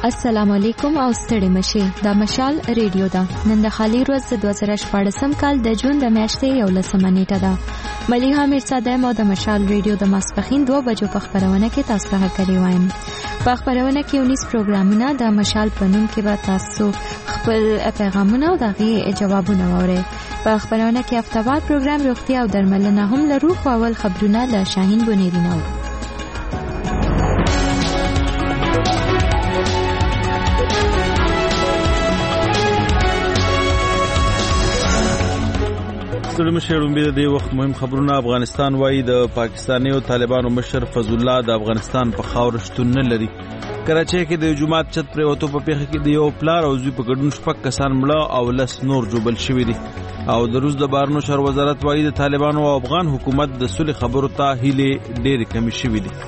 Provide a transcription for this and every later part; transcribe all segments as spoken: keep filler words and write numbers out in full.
السلام علیکم او ستړي مشي د مشال ریډیو دا نن د خالي ورځ د دوه زره شپږم کال د جون د میاشتې یولسمه نیټه ده. ملیحه میرزاده مو د مشال ریډیو د ماسپخین دوه بجو په خبرونه کې تاسو ته کوي وایم. په خبرونه کې ونیس پروګرامونه د مشال په نوم کې به تاسو خپل پیغامونه او دغه جوابونه ووري. په خبرونه کې هفتهوار پروګرام روغتیا او درملنه هم لرو. خو اول خبرونه له شاهین بنيري نو. ستړي مشه رومبه د وخت مهم خبرونه. افغانستان وايي د پاکستاني او طالبانو مشر فضل الله د افغانستان په خاور شتون نه لري. کراچۍ کې د جمعات چت پر وته په پیخه کې د یو پلار او زوی په ګډون شپږ کسان مړه او لس نور جوبل شوی دي. او د روس د بهرنیو چارو وزارت وايي د طالبانو او افغان حکومت د صلح خبرو ته هیله ډېر کم شوی دي.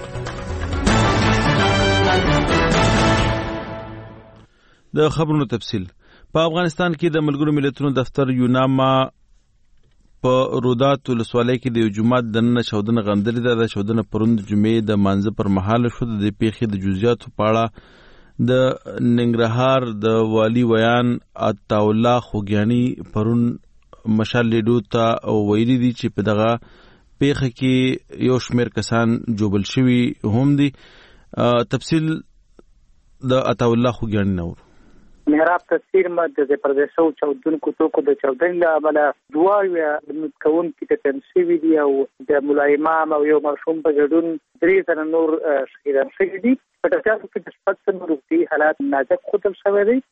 د خبرونو تفصیل. په افغانستان کې د ملګرو ملتونو دفتر یوناما په رودات ولسوالۍ کې د یو جمعات د نن چودنه غندلې ده. د چودنه پروند جمعې د مانځه پر مهال شو. د پیښې د جزئیاتو په اړه د ننګرهار د والی ویان عطاالله خوګیانی پرون مشال لیډو ته ویلي دي چې په دغه پیښه کې یو شمېر کسان جوبل شوي هم دي. تفصیل د عطاالله خوګیانی نور. محراب تصویر مد د پردیسو چودونکو توکو د چودن له عمله دواوی د کون کې ته تنسیوي دي او د مولای امام او یو مرحوم په ګډون درې تن نور شهیدان شوي دي. په تاسو کې د شپږ تن روغتي حالات نازک ختم شوی دي.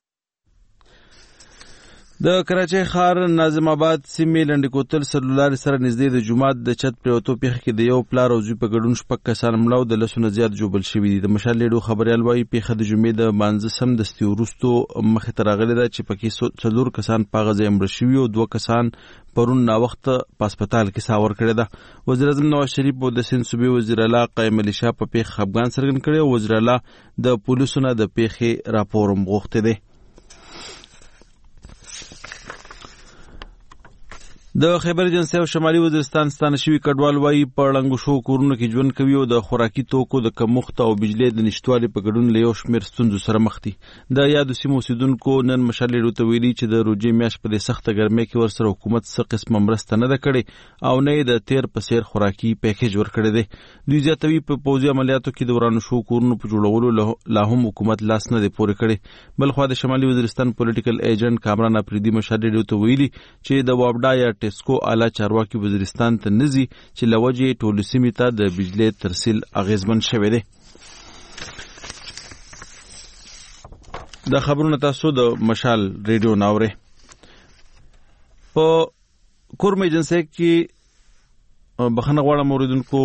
د کراچۍ ښار ناظم آباد سیمې لنډ کوتل سلولار سره نږدې د جمعات د چت پر وته پیښه کې د یو پلار او زوی په ګډون شپږ کسان مړه او د لسو نه زیات جوبل شوي دي. د مشال لیډو خبريال وايي پیښه د جمعې د مانځه سم دستي وروستو مخې ته راغلې ده چې پکې څلور کسان په غزا مړه شوي او دوه کسان پرون نا وخت په هسپتال کې ساور کړی ده. وزیر اعظم نواز شریف او د سند صوبې وزیر اعلی قائم علي شاه په پیښه خفګان څرګند کړی او وزیر اعلی د پولیسو نه د پیښې راپور هم غوښتی دی. د خیبر ایجنسی او شمالي وزیرستان ستانه شوي کډوال وايي په ړنګو شو کورونو کې ژوند کوي او د خوراکي توکو د کمښت او بجلی د نشټوالي په ګډون له یو شمېر ستونزو سره مخ دي. د یادو سیمو اوسیدونکو نن مشال لیډو ته ویلي چې د روژې میاشت په دې سخته ګرمۍ کې ورسره حکومت څه قسمه مرسته نه ده کړې او نه یې د تیر په څیر خوراکي پیکیج ورکړی دی. دوی زیاتوي په پوځي عملیاتو کې د ورانو شو کورونو په جوړولو لا هم حکومت لاس نه دی پورې کړی. بلخوا د شمالي وزیرستان پولیټیکل ایجنټ کامران افریدي مشال لیډو ته ویلي چې د وابډا یا ټیسکو اعلی چارواکي وزیرستان ته نزي چې لوجه ټولو سیمې ته د بجلی ترسیل اغیزمن شوی دی. د خبرونه تاسو د مشال ریډیو ناوره. په کورم ایجنسی کې بخنه غواړم اوریدونکو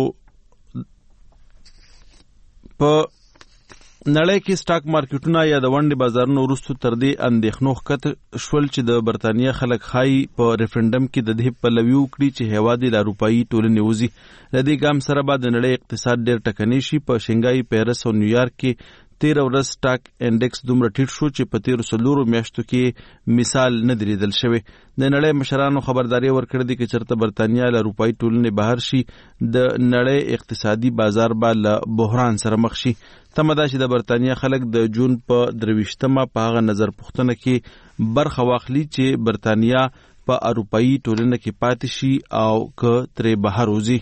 په نړۍ کې سٹاک مارکیټونه یا د ونډې بازارونو وروسته تر دې اندېښنو ښکته شول چې د برتانیا خلک ښایي په ریفرنډم کې د دې پلوي وکړي چې هیواد یې له اروپایي ټولنې وځي. له دې ګام سره به د نړۍ اقتصاد ډېر ټکنی شي. په شنګای، پیرس او نیویارک کې تیر ورځ سٹاک انډیکس دومره ټیټ شو چې په تیرو څلورو میاشتو کې مثال نه دی لیدل شوی. د نړۍ مشرانو خبرداري ورکړې ده چې چېرته برتانیا له اروپایي ټولنې بهر شي د نړۍ اقتصادي بازار به له بحران سره مخ شي. تمه ده چې د برتانیا خلک د جون په درویشتمه په هغه نظر پوښتنه کې برخه واخلي چې برتانیا په اروپایي ټولنه کې پاتې شي او که ترې بهر وځي.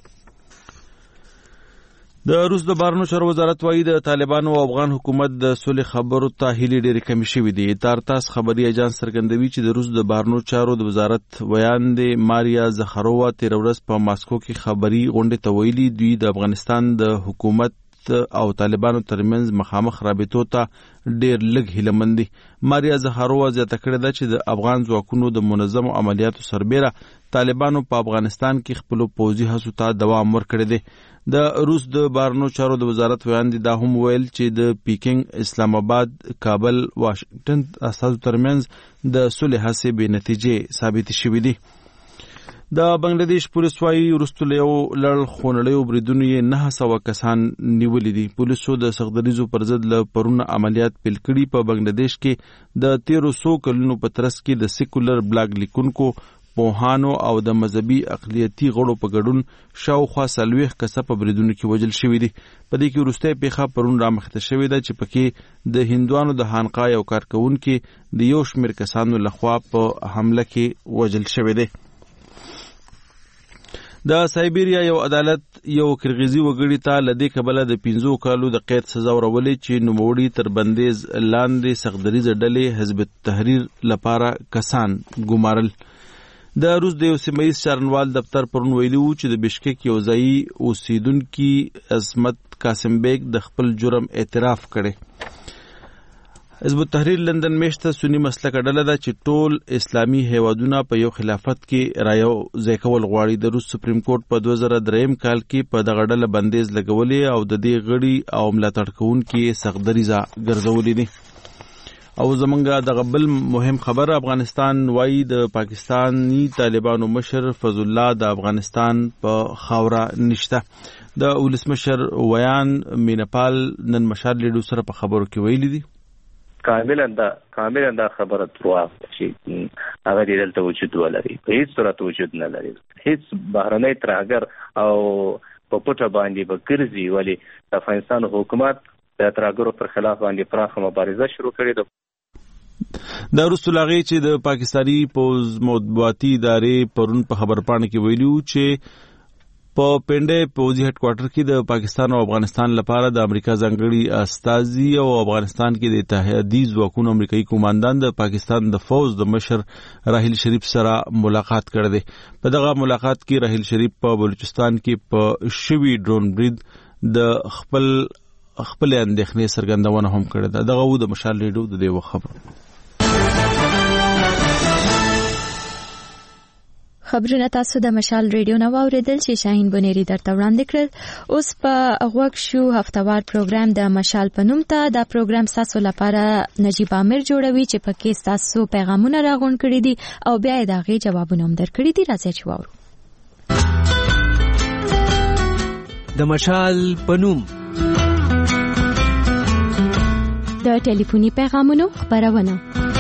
د روس د بهرنیو چارو وزارت وايي د طالبانو او افغان حکومت د صلح خبرو ته هیلې ډېرې کمې شوې دي. تارتاس خبري اجانس څرګندوي چې د روس د بهرنیو چارو د وزارت ویان دی ماریا زخرووا تیر ورځ په ماسکو کې خبري غونډې ته ویلي دوی د افغانستان د حکومت او طالبانو ترمنځ مخامخ رابطو ته ډېر لږ هیلهمند دي. ماریا زخرووا زیاته کړې ده چې د افغان ځواکونو د منظمو عملیاتو سربیره طالبانو په افغانستان کې خپلو پوځي هڅو ته دوام ورکړی دی. د روس د بهرنیو چارو د وزارت ویاندې دا هم ویل چې د پیکینګ، اسلام آباد، کابل، واشنګټن استازو ترمنځ د صلح هڅې بې نتیجې ثابتې شوې دي. د بنگلاديش پولیس وايي وروسته له یو لړ خونړیو بریدونو یې نهه سوه کسان نیولي دي. پولیسو د سختدریزو پر ضد له پرونه عملیات پیل کړي. په بنگلاديش کې د تیرو څو کلونو په ترڅ کې د سیکولر بلاګ لیکونکو پوهانو او د مذهبي اقلیتي غړو په ګډون شاوخوا څلوېښت کسه په بریدونو کې وژل شوي دي. په دې کې وروستۍ پیښه پرون رامخته شوې ده چې پکې د هندوانو د خانقاه یو کارکوونکي د یو شمېر کسانو لخوا په حمله کې وژل شوی دی. د سایبیریا یو عدالت یو کرغیزي وګړي ته له دې کبله د پنځو کالو د قید سزا ورولې چې نوموړي تر بندیز لاندې سختدریځه ډلې حزب التحریر لپاره کسان ګمارل. د روس د یو سیمه ییز څارنوال دفتر پرون ویلي و چې د بشکک یو ځایي اوسیدونکي عصمت قاسم بیگ د خپل جرم اعتراف کړی. حزب التحریر لندن میشته سنی مسلکه ډله ده چې ټول اسلامي هیوادونه په یو خلافت کې رایو ځای کول غواړي. د روس سپریم کورټ په دوه زره دریم کال کې په دغه ډله بندیز لګولې او د دې غړي او ملاتړ کوونکي سختدریځه ګرځولې دي. او زمونږ دغه بل مهم خبر افغانستان وایي د پاکستاني طالبانو مشر فضل الله د افغانستان په خاوره نشته. د ولسمشر ویان مینپال نن مشال لیډو سره په خبرو کې ویلي دي کاملا دا کاملا دا خبره دروا چې هغه دې دلته وجود ولري، په هیڅ صورت وجود نه لري. هیڅ بهرنی ترهګر او په پټه باندې به ګرځي، ولی د افغانستان حکومت د ترهګرو پر خلاف باندې پراخه مبارزه شروع کړې ده. دا وروسته له هغې چې د پاکستاني پوځ مطبوعاتي ادارې پرون په خبرپاڼه کې ویلي وو چې په پنډه پوځي هډ کوارټر کې د پاکستان او افغانستان لپاره د امریکا ځانګړي استازي او افغانستان کې د اتحادیي ځواکونو امریکایي قوماندان د پاکستان د فوج د مشر راحیل شریف سره ملاقات کړی دی. په دغه ملاقات کې راحیل شریف په بلوچستان کې په شوي ډرون برید د خپل خپل اندېښنې څرګندونه هم کړې ده. دغه و د مشال ریډیو د دې خبرو خبرونه تاسو د مشال ریډیو نو اوریدل چې شاهین بنيري درته وړاندې کړل. اوس په غوږ شو هفتوار پروګرام د مشال په نوم ته. دا پروګرام تاسو لپاره نجیب عامر جوړوي چې پکې تاسو پیغامونه راغون کړی دي او بیا یې دغه جوابونه هم درکړي دي. راځي چې وورو د مشال په نوم د ټلیفوني پیغامونو خبرونه.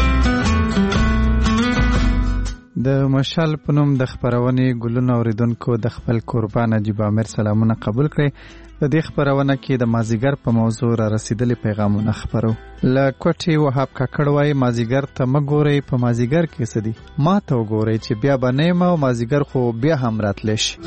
د مشال په نوم د خبرونې ګلونه اوریدونکو د خپل قربان نجیب عامر سلامونه قبول کړئ. په دې خبرونه کې د مازیګر په موضوع را رسیدلې پیغامونه خبرو. له کوټې وهاب کاکړ وایي مازیګر ته مه ګورئ، په مازیګر کې څه دي، ما ته وګورئ چې بیا به نه یم او مازیګر خو بیا هم راتلی شي.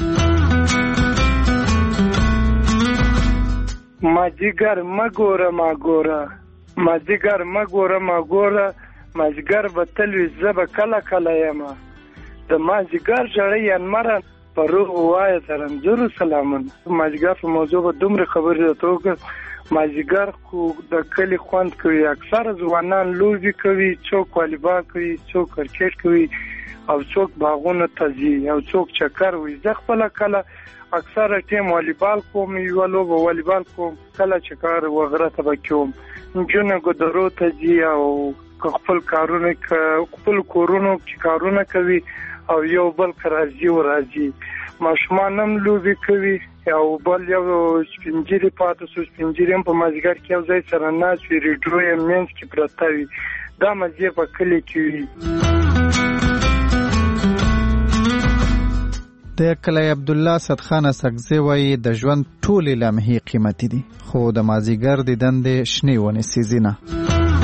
مازیګر مه ګوره ما ګوره، مازیګر مه ګوره ما ګوره، مازیګر به تل وي زه به کله کله یمه. د مازیګر ژړی انمره په روح ووایه د رنځورو سلامونه. مازیګر په موضوع به دومره خبرې درته وکړم. مازیګر خو د کلي خوند کوي. اکثره ځوانان لوبې کوي، څوک والیبال کوي، څوک کرکټ کوي او څوک باغونو ته ځي او څوک چکر وي. زه خپله کله اکثره ټیم والیبال کوم، یوه لوبه والیبال کوم، کله چکر وغیره ته به کوم. نجونې ګودرو ته ځي او خپل کارونه خپل کورونو کې کارونه کوي او یو بل راځي او راځي. ماشومان هم لوبې کوي او بل یو سپینجیري پاتې سو، سپینجیري هم په مازیګر کې یو ځای سره ناست وي، ریډیو یې منځ کې پرته وي. دا مزې په کلي کې وي. د کلی عبدالله صدخان سګزی وایي د ژوند ټولې لمحې قیمتي دي، خو د مازیګر د دندې شنې ونې سیزي نه.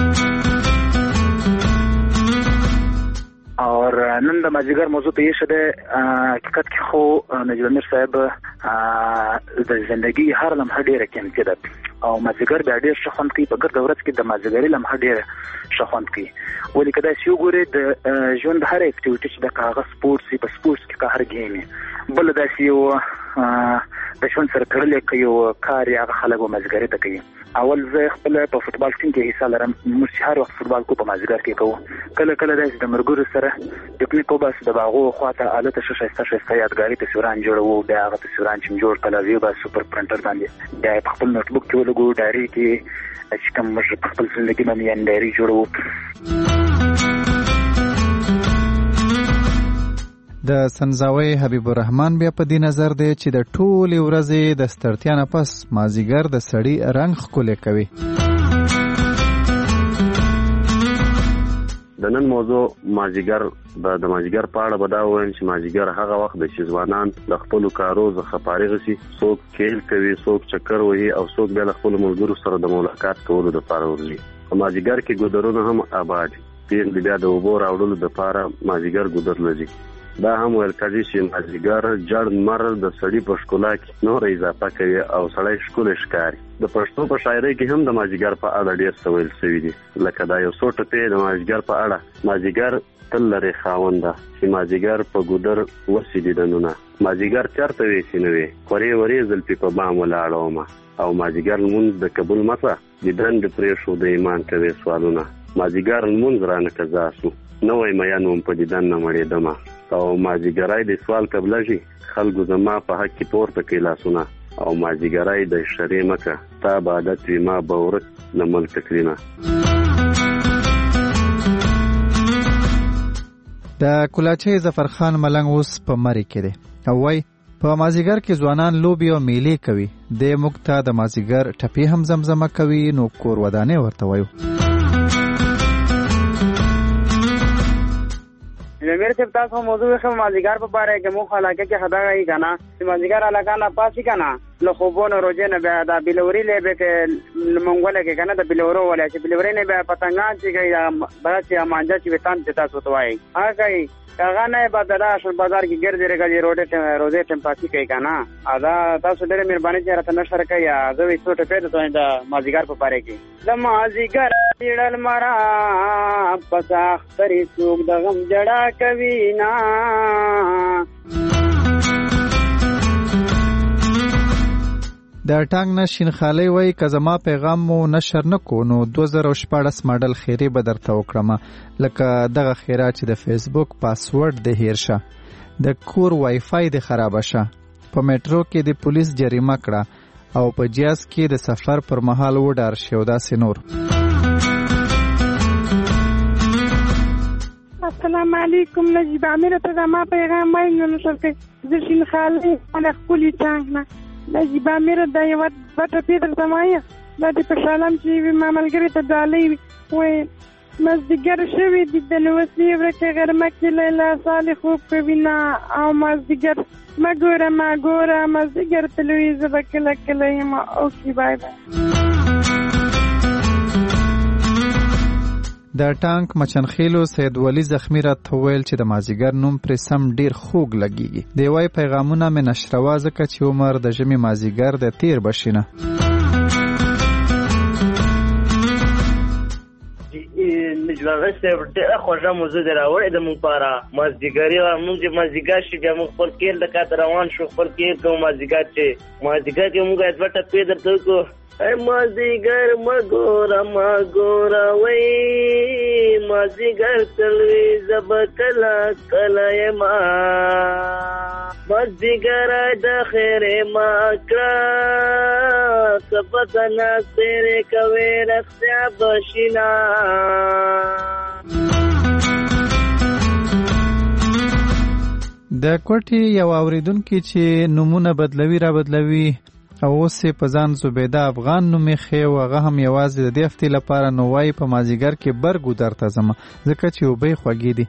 اور نن د مازیګر موضوع ته یې شده حقیقت کې خو نجیب امیر صاحب د ژوندګي هر لمحه ډېره قیمتي ده او مازیګر بیا ډېر ښه خوند کوي. په ګرده ورځ کې د مازیګري لمحه ډېره ښه خوند کوي. ولې که داسې وګورئ د ژوند هر اکټیویټي چې ده که هغه سپورټس وي، په سپورټس کې که هر ګیم وي، بله داسې یو د ژوند سره تړلی که یو کار یې هغه خلک به مازیګري ته کوي. اول زه خپل په فوټبال ټیم کې حصه لرم، موږ هر وخت فوټبال کو په مازیګر کې کوو. کله کله داسې د ملګرو سره پکنیک وباسو، د باغو خواته هلته ښه ښایسته ښایسته یادګاري تصویران جوړوو. بیا هغه تصویران چې مو جوړ کړل ویوباسو پر پرنټر باندې، بیا یې په خپل نوټبوک کې ولګوو، ډایري کې چې کوم موږ په خپل زندګي باندې یعنې ډایري جوړوو. د سنځاوي حبیب الرحمن بیا په دې نظر دی چې د ټولې ورځې د ستړتیا نه پس مازیګر د سړي رنګ ښکلی کوي. د نن موضوع مازیګر به د مازیګر په اړه به دا ووایم چې مازیګر هغه وخت د چې ځوانان د خپلو کارو څخه فارغ شي، څوک کیل کوي، څوک چکر وهي او څوک بیا له خپلو ملګرو سره د ملاقات کولو دپاره ورځي. په مازیګر کې ګودرونه هم آباد دي، پیغلې بیا د اوبو راوړلو دپاره مازیګر ګودر لځي. دا هم ویل کېږي چې مازیګر جړ مر د سړي په ښکلا کې نور اضافه کوي او سړی ښکلی ښکاري. د پښتو په شاعرۍ کې هم د مازیګر په اړه ډېر څه ویل شوي دي، لکه دا یو څو ټپې د مازیګر په اړه. مازیګر تل لري خاونده چې مازیګر په ګودر وسي دیدنونه، مازیګر چرته وې چې نه وې خورې ورې زلفې په بام ولاړومه، او مازیګر لمونځ د قبول مته دیدن د پرېښو د ایمان کوي سوالونه. مازیګر لمونځ رانه قضا سو، نوی میان وم په دیدن نه مړېدمه، او مازیګری د سوال قبله شي خلکو زما په حق کې پورته کوي لاسونه، او مازیګری د شرې مکه تا به عادت وي ما به ورک له ملک کړینه. د کلاچۍ ظفرخان ملنګ اوس په مرې کې دی او وایي په مازیګر کې ځوانان لوبې او میلې کوي، د موږ ته د مازیګر ټپې هم زمزمه کوي، نو کور ودانې ورته وایو. میرے سے تاسو موضوع ہے مازیګر په باره کې مو علاقه کې خدا غي کنه چې مازیګر علاقه نه پاسي کنه له خوبونو روزه نه بیا د بلوري له به کې منګوله کې کنه د بلورو ولا چې بلوري نه بیا پتنګان چې گئی بچي مانجا چې وتان ته تاسو توای هغه هغه نه بدلا شل بازار کې ګرځي رګي روټه روزه ټیم پاسي کوي کنه ادا تاسو ډېر مهرباني چې راته نشر کوي زه وې څو ټپه ته د مازیګر په باره کې د مازیګر ډېر مرا پساخ ترې څوک د غم جڑا کوي نا. د ټانګ نه شینخالۍ وایي که زما پیغام مو نشر نه کو نو دوه زره شپاړس ماډل خیرې به درته وکړم، لکه دغه خیره چې د فیسبوک پاسورډ د هیر شه، د کور وای فای د خرابه شه، په میټرو کې د پولیس جریمه کړه او په جاز کې د سفر پر مهال وډار شي او داسې نور. السلام علیکم نجیب عامر ته زما پیغام وایي نو نشر کړئ. زه شینخالۍ له ښکلي ټانګ نه نجیب عامر دا یو وټه پیدر زمایه دا د پښالم چې ما ملګری ته ډالۍ وای مازدیګر شوی د دنوسې ورکه غرمه کې لیلا صالح خوب کوي نه او مازدیګر مګوره مګوره مازدیګر تلوي زبا کله کله یم اوکې بای بای. د ټانک مچنخیلو سید ولی زخمی را تویل چې د مازیګر نوم پر سم ډیر خوږ لګیږي. دی وای پیغامونه مې نشروا ځکه چې عمر د ژمي مازیګر د تیر بشینه. نجوان صاحب ډېره خوږه موضوع دی راوړې د موږ لپاره مازدیګري موږ چې مازدیګر شي بیا موږ خپل کیل د کاته روان شو خپل کیل کوو مازدیګر چې مازدیګر کې موږ دوه ټپې درته وکړو مازیګر مګوره مګوره وای مازیګر تلوي زب کلا کلا یما مازیګر د خیر ما کړه سبدنا تیرې کوي رخصیا بشینا. د کوټي یو اوریدونکو چې نمونه بدلوي را بدلوي او اوس په ځان زبیده افغان نومې خې او هغه هم یوازې د دې هفتې لپاره نو وایي په مازیګر کې برګو درته ځمه ځکه چې اوبه خوږې دي.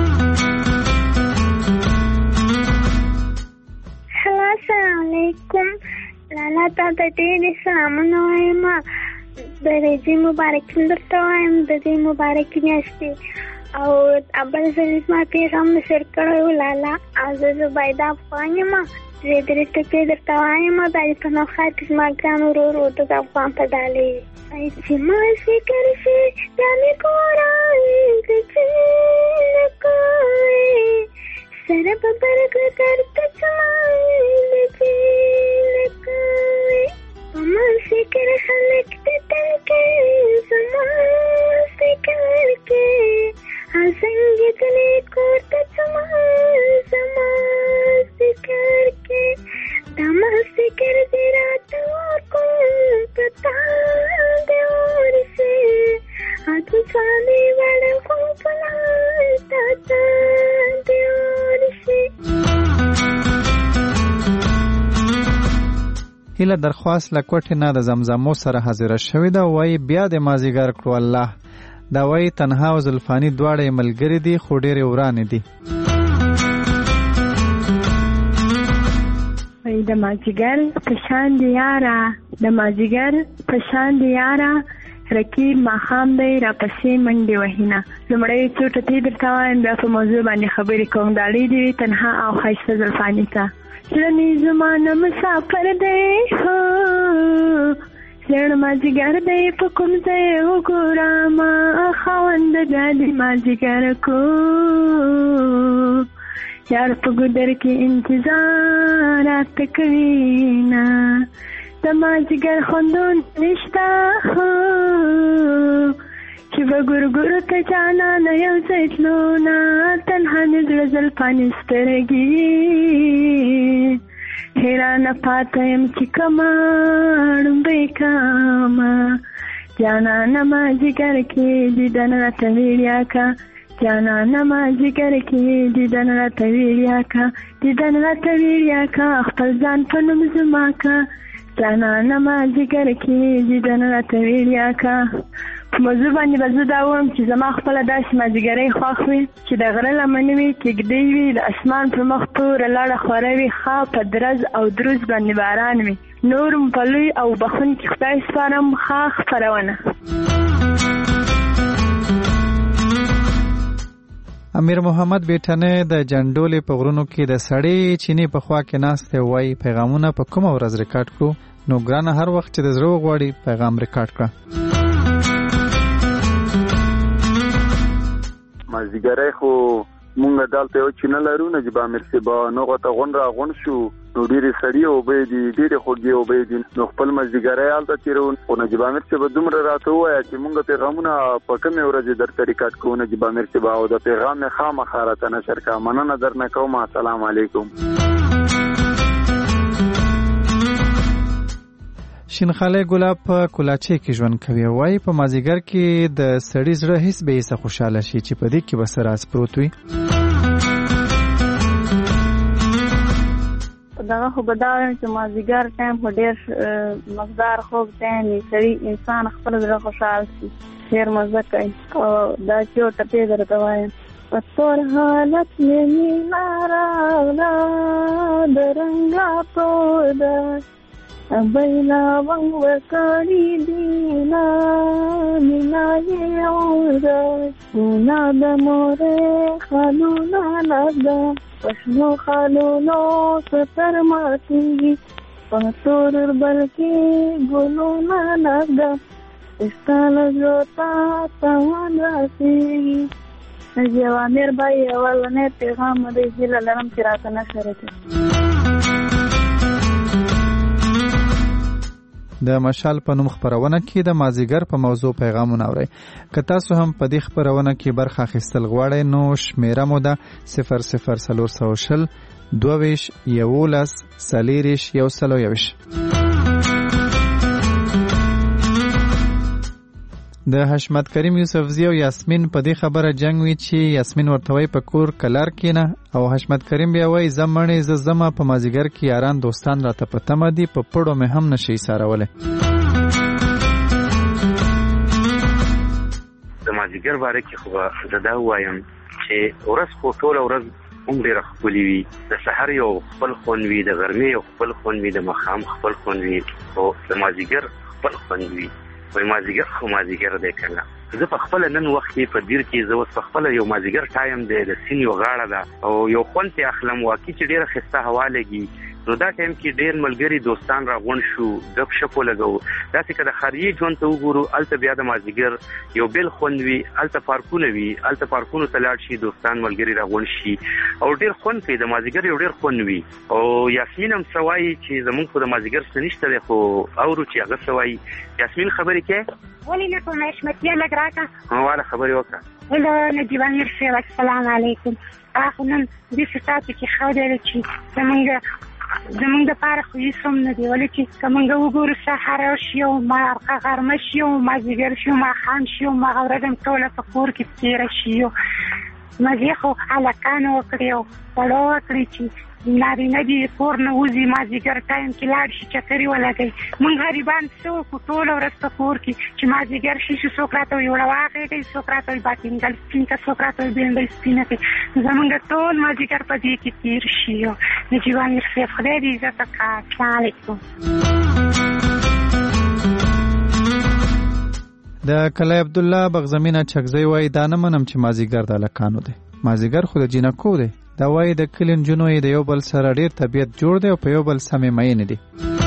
السلام علیکم لالا تا ته ډېرې سلامونه وایم د روژې مبارک درته وایم د دې مبارکې میاشتې او اول ځل زما پیغام نشر کړی و لالا او زه زبیده افغان یم زه درې ټپې درته وایم دا د په نوښار کې زما ګران ورور و د افغان په ډالۍ ای چې مازیګر شي بیا مې ګوره د چین نه کوې سره به برګ درته څمه د چین نه کوې په مازیګر خلک د تل کې زما مازیګر کې څنګه دلې کور ته څمه زما مازیګر کې دا مازیګر دې راته ورکوم پتا دې ورسې اته ځانې وړه خو پلا تا دې ورسې. هیله درخواست لکوټ نه د زمزمو سره حاضر شوې ده وایي بیا د مازیګر کړو الله دا وایي تنها او زلفاني دواړه ملګري دي خو ډېرې ورانې دي. د مازیګر په شان دی یاره، د مازیګر په شان دی یاره، رقیب ماښام دی راپسې منډې وهینه. لومړی څو ټکي درته وایم، بیا په موضوع باندې خبرې کوم. ډالۍ دې وي تنها او ښایسته زلفاني ته. زړه مې زما نه مسافر دی، هو زړه مازیګر دی په کوم ځای وګوره ما خاوند بیا دې مازیګر کو یار په ګودر کې انتظار راته کوي نه، د مازیګر خوندون نشته چې به ګورګورو ته جانانه یو ځای تلو نه، تنها مې زړه زلفاني سترګې حیرانه پاته یم چې کمه ړومبۍ کامه، جانانه مازیګر کې دیدن راته ویړیا کا، جانانه مازیګر کې دیدن راته ویړیا کا، دیدن راته ویړیا کا، خپل ځان په نوم زما کا، جانانه مازیګر کې دیدن راته ویړیا کا. په موضوع باندې به زه دا وایم چې زما خپله داسې مازیګرۍ خوښ وي چې د غره لمنې وي، کېږدۍ وي، د اسمان پر مخ توره لاړه خوره وي، ښه په درز او دروز باندې باران وي، نور م په لوی او بخونکي خدای سپارم. ښه خپرونه. امیر محمد بیټنۍ د جنډولې په غرونو کې د سړې چینې په خوا کې ناست دی، وایي پیغامونه په کومه ورځ ریکارډ کړو؟ نو ګرانه هر وخت چې د زړه وغواړي پیغام ریکارډ کړه. مازیګری خو مونږ دلته یو چینه لرو نجیب امیر صاحب، نو غته غون را غون شو، نو ډېرې سړې اوبه دي، ډېرې خوږې اوبه دي، نو خپل مازیګری هلته تېروو. خو نجیب امیر صاحب دومره راته ووایه چې مونږ پیغامونه په کومې ورځې درته ریکارډ کوو نجیب امیر صاحب، او د پیغام یې خامخا راته نشر کړه. مننه درنه کوم. السلام علیکم. شینخالی ګلاب په کولاچې کې ژوند کوي، وایي په مازیګر کې د سړي زړه هیڅ به یې خوشحاله شي چې په دې کې به څه راز پروت وي. دغه خو به دا وایم چې مازیګر ټایم خو ډېر مقدار خوب ټایم وي، سړي انسان خپل زړه خوشحال شي، ډېر مزه کوي. او دا چې یو ټپې درته وایم، په تور حالت مې مینا راغله د رنګا توده بینا ونگ وکړی دینا مینا یې اوره سونا د مورې خالونه لږه پښنو خالونو ستر ماتېږي په تور بل کې ګلونه لږه ستا له زړه ته تاوان رسېږي. نجیب امیر بای اولنی پیغام دی، هیله لرم چې راته نشر کړي. د مشال په نوم خپرونه کې د مازیګر په موضوع پیغامونه اورئ. که تاسو هم په دې خپرونه کې برخه اخیستل غواړئ نو شمیره مو ده صفر صفر څلور سوه شل دوه ویشت یولس څلېرویشت یو سل او یوویشت. د حشمت کریم یوسفزي او یاسمین په دې خبره جنگ وی چې یاسمین ورته وایي په کور کلار کېنه، او حشمت کریم بیا وایي زه مړې زه ځمه، په مازیګر کې یاران دوستان راته په تمه دي، په پړو مې هم نشي ایسارولی. د مازیګر باره کې خو زه دا ووایم چې ورځ خو ټوله ورځ هم ډېره ښکلې وي، د سحر یو خپل خوند وي، د غرمې یو خپل خوند وي، د ماښام خپل خوند وي، خو د مازیګر خپل خوند وي. وای مازیګر خو مازیګر دی کنه. زه په خپل نن وخت کې په دیر کې زه اوس په خپل یو مازیګر ټایم دی، د سین یو غاړه ده او یو خوند ته اخلم، واقعي چې ډېره ښایسته هوا لګي. نو دا ټایم کې ډېر ملګري دوستان راغونډ شو، ګپ شپ ولګو. داسې که د ښاري ژوند ته وګورو، هلته بیا د مازیګر یو بېل خوند وي، هلته پارکونه وي، هلته پارکونو ته لاړ شي، دوستان ملګري راغونډ شي او ډېر خوند کوي. د مازیګر یو ډېر خوند وي. او یاسمین هم څه وایي چې زمونږ خو د مازیګر څه نشته دی، خو اورو چې هغه څه وایي. یاسمین خبرې کوې؟ ولې نه کوم حشمتیه لږ راکړه. واله خبرې وکړه. هلو نجیب امیر صاحب، السلام علیکم. خو نن داسې ساعتو کې ښه دی چې زمونږ زمونږ دپاره خو هېڅ هم نه دی، ولې چې که مونږ وګورو سهار شي او غرمه شي او مازدیګر شي او ماښام شي او هغه ورځ هم ټوله په کور کې تېره شي. مزې خو هلکانو وکړې او وړو وکړې چې نارینه دي کور نه وځي مازدیګر ټایم کې لاړ شي چکرې ولګوي. موږ غریبان څه وکړو ټوله ورځ په کور کې چې مازدیګر شي چې څوک راته وایي وړه واغېږئ څوک راته وایي باټینګل سپین کړه څوک راته وایي بېنډۍ سپینه کړئ. زموږ ټول مازدیګر په دې کې تېر شي. نجیب امیر صاحب خدای دې عزت وکړه. السلام علیکم. د کلی عبدالله بغزمینه چکزی وایي دا نه منم چې مازدیګر د هلکانو دی، مازدیګر خو د جینکو دی. دا وایي د کلي نجونو یې د یو بل سره ډېر طبیعت جوړ دی او په یو بل سمې مینې دي.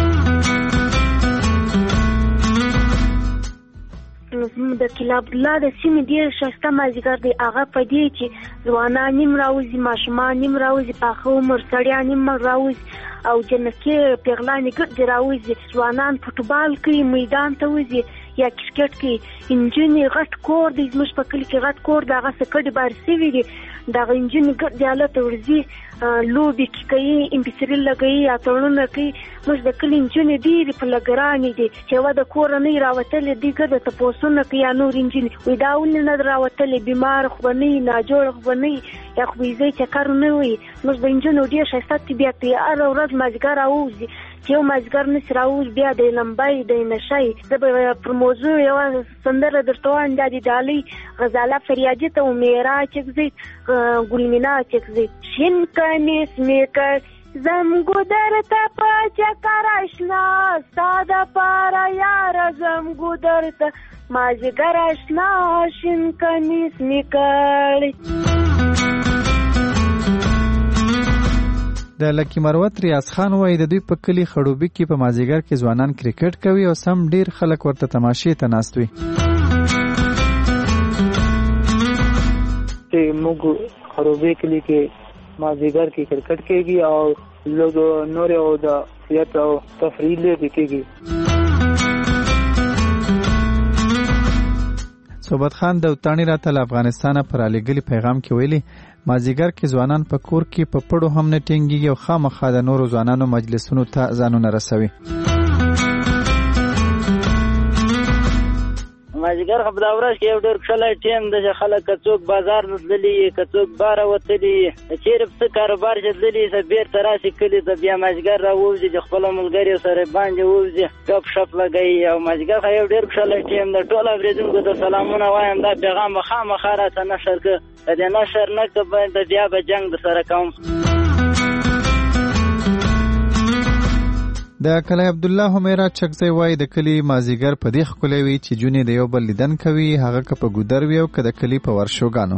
د کلی عبدالله د سیمې ډېر ښایسته مازدیګر دی. هغه په دې چې ځوانان نیم راوځي، ماشومان نیم راوځي، پاخه عمر سړیان نیم راوځي او جنکې پیغلانې ګردې راوځي. ځوانان فوټبال کوي، میدان ته وځي یا کرکټ کوي. نجونې غټ کور دی زموږ په کلي کې، غټ کور د هغه څه کډې بار سوي دي. دغه نجونې ګردې هلته ورځي، لوبې کوي، امپسري لګوي، اتڼونه کوي. موږ د کلي نجونې ډېرې په لګرانې دي چې یوه د کوره نه یې راوتلې دي ګرده تپوسونه کوي یا نورې نجونې وایي دا ولې نه راوتلې، بیماره خو به نه وي، ناجوړه خو به نه وي، یا خو به یې ځای چکر نه وي. موږ د نجونو ډېر ښایسته طبیعت دی. هره ورځ مازدیګر راوځي چې یو مازدیګر نسي راوځي بیا دی لمبی دی نشی. زه به پر موضوع یوه سندره درته وایم، دا د ډالۍ غزاله فریادي ته و میرا چکزی ګلمینا چکزی. شین کمیس مې کړ زم ګودر ته په چکر اشنا، ستا دپاره یاره زم ګودر ته مازدیګر اشنا، شین کمیس مې کړ. د لکی مروت ریاض خان وایي د دوی په کلي خړوبي کې په مازدیګر کې ځوانان کرکټ کوي او سم ډیر خلک ورته تماشې ته ناست وي. چې موږ خړوبي کلي کې مازدیګر کې کرکټ کېږي او لوګ نور او د سیاحت او تفریح لري کېږي. صوبت خان د وطانی راته له افغانستانه پر علیګلی پیغام کې ویلي مازدیګر کې ځوانان په کور کې په پړو هم نه ټینګيږي او خامخا د نورو ځوانانو مجلسونو ته ځانونه رسوي. مازدیګر خو په دا ورځ کې یو ډېر ښکلی ټیم دی چې خلک که څوک بازار ته تللي که څوک باره وتلي چېرې په څه کاروبار چې تللي څه بېرته راشي کلي ته بیا مازدیګر راووځي د خپلو ملګریو سره باندې ووځي ګپ شپ لګوي. او مازدیګر خو یو ډېر ښکلی ټیم دی. ټول اورېدونکو ته سلامونه وایم. دا پیغام به خامخا راته نشر کړه، که دې نشر نه کړه د بیا به جنګ د سره کوم. د کلی عبدالله همیرا چکزی وایي د کلي مازدیګر په دې ښکلی وي چې جونې د یو بل لیدن کوي، هغه که په ګودر وي او که د کلي په ورشوګانو.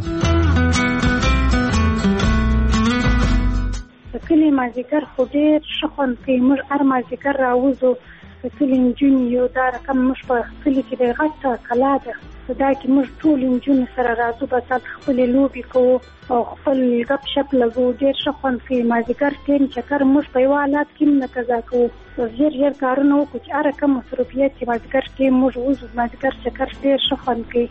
د کلي مازدیګر خو ډېر ښه خوند کوي. موږ هر مازدیګر راوځو د کلي نجونې یو دا رقم موږ په کلي کې د غټه کلا ده په دا کې موږ ټول نجونې سره راځو، بس هلته خپلې لوبې کوو او خپل ګپ شپ لګو. ډېر ښه خوند کوي. مازدیګر ټیم چکر موږ په یوه حالات کې هم نه قضا کوو. ژر ژر کارونه وکړو چې هره کم مصروفیت چې مازدیګر ټیم موږ وځو مازدیګر چکر ډېر ښه خوند کوي.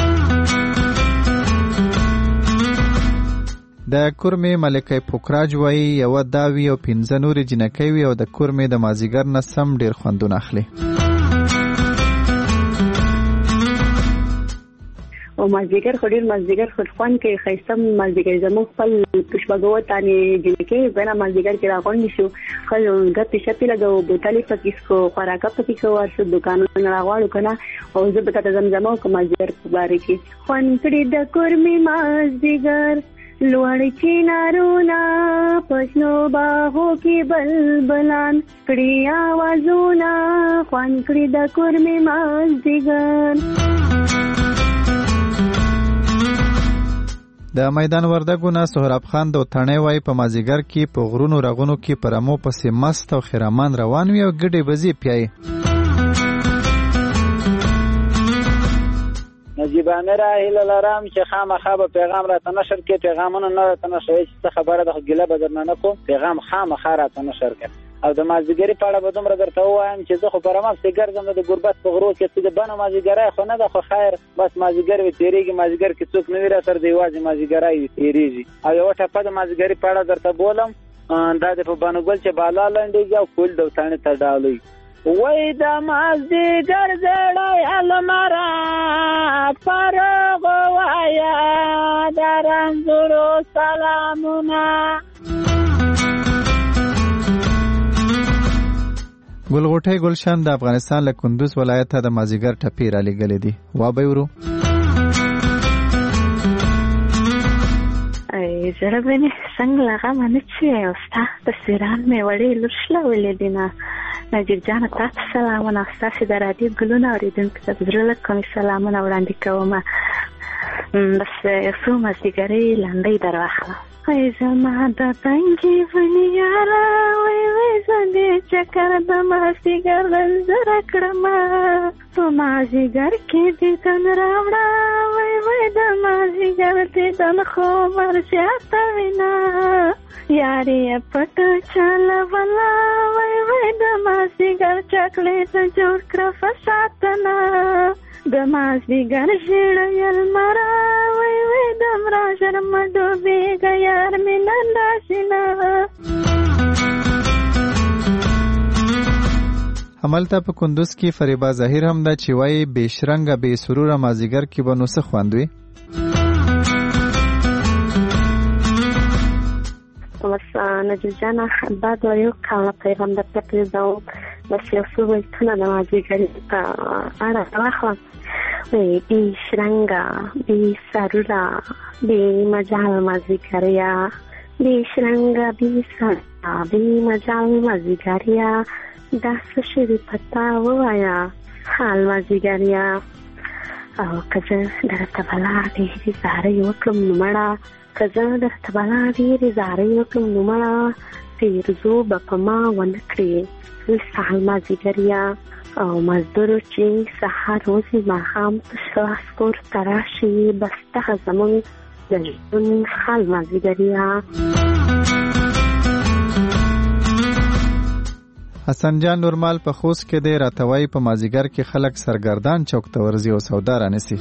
د کورمې ملکه پوکراج وایي یوه دا وي او پنځه نورې جنکۍ وي او د کورمې د مازدیګر نه سم ډېر خوندونه اخلي. او مازدیګر خو ډېر مازدیګر خو خوند کوي، ښایسته مازدیګر زموږ خپل شپږوه تانې جنکۍ بینه مازدیګر کې راغونډې شو، خپل ګپې شپې لګوو، بوتلې پکې څښو، خوراکه پکې کوو، هر څه دوکانونه راغواړو که نه. او زه به تاته زمزمه وکړم مازدیګر په باره کې. خوند کړي د کورمې مازدیګر لوړ چنارونه په شنو باغو کې بلبلان کړي آوازونه، خوند کړي د کورمې مازدیګر. د میدان وردګو نه سهراب خان د وطنۍ وایي په مازدیګر کې په غرونو رغونو کې په رمو پسې مست او خرامان روان وي او ګډې بزې پیایي. نجیب امیر هیله لرم چې خامخا به پیغام راته نشر کړي. پیغامونه نه راته نشر کړي چې څه خبره ده، ګیله به درنه نه کوم. پیغام خامخا راته نشر کړي. او د مازدیګري په اړه به دومره درته ووایم چې زه خو په رمه پسې ګرځم د ګربت په غرو کې، څه د بنو مازدیګری خو نه ده، خو خیر بس مازدیګر وي تېرېږي. مازدیګر کې څوک نه وي را سره، د یوازې مازدیګری وي تېرېږي. او یوه ټپه د مازدیګري په اړه درته بولم، دا د په بانوګل چې بالا لنډېږي او کول د وطنې ته ډالوي. وای د مازدیګر زړی المرا فارغ وایا د رنځورو سلامونه. ګلغوټۍ ګلشن د افغانستان له کندوز ولایت ته د مازیګر ټپې را لېږلې دي. وا به ورو زړه به مې څنګه له غمه نه چوي او ستا تصویران مې وړې لور شلولې دي. نه نجیب جانه تا ته سلامونه، ستاسې د راډیو ګلونه اورېدونکو ته زړه له کومې سلامونه وړاندې کومه. بس یو څو مازدیګرۍ لنډۍ در واخلم. وای زما د تنګې ونې یاره وای وای زه دې چکر د مازدیګر رنځره کړمه په مازدیګر کې دیدن راوړه وای وای د مازدیګر دیدن خو مرزیاته وینا یارې پټ چلوله وای وای د مازدیګر چاکلیټ جوړ کړه فساتنه د مازدیګر ژړی لمره وای وای د مړه ژر مه ډوبېږه یار مې نن داسې نه. همالته په کندوز کې فریبا ظاهر هم ده چې وایي بې شرنګه بې سروره مازدیګر کې به نو څه خوند وي. بس نجیب جانه بعد یو کال پیغام درته پرېږدم. بس یو څو بیتونه د مازدیګر په اړه واخلم. وی بی شرنگا بی سروره بی مجال مازدیګریا بی شرنگا بی سروره بی مجال مازدیګریا دا څه شوي پتا ووایه حال مازدیګریا او که زه درته بلا ډېرې زارۍ وکړم نو مړه که زه درته بلا ډېرې زارۍ وکړم نو مړه پیرزو به په ما ونه کړې وصال مازدیګریا او مزدورو چې سهار روزي ماښام تش لاس کور ته راشي بس دغه زموږ د ژوند حال مازدیګریا. حسن جان نورمال په خوست کې دی. راته وایي په مازدیګر کې خلک سرګردان چوک ته ورځي او سودا رانیسي.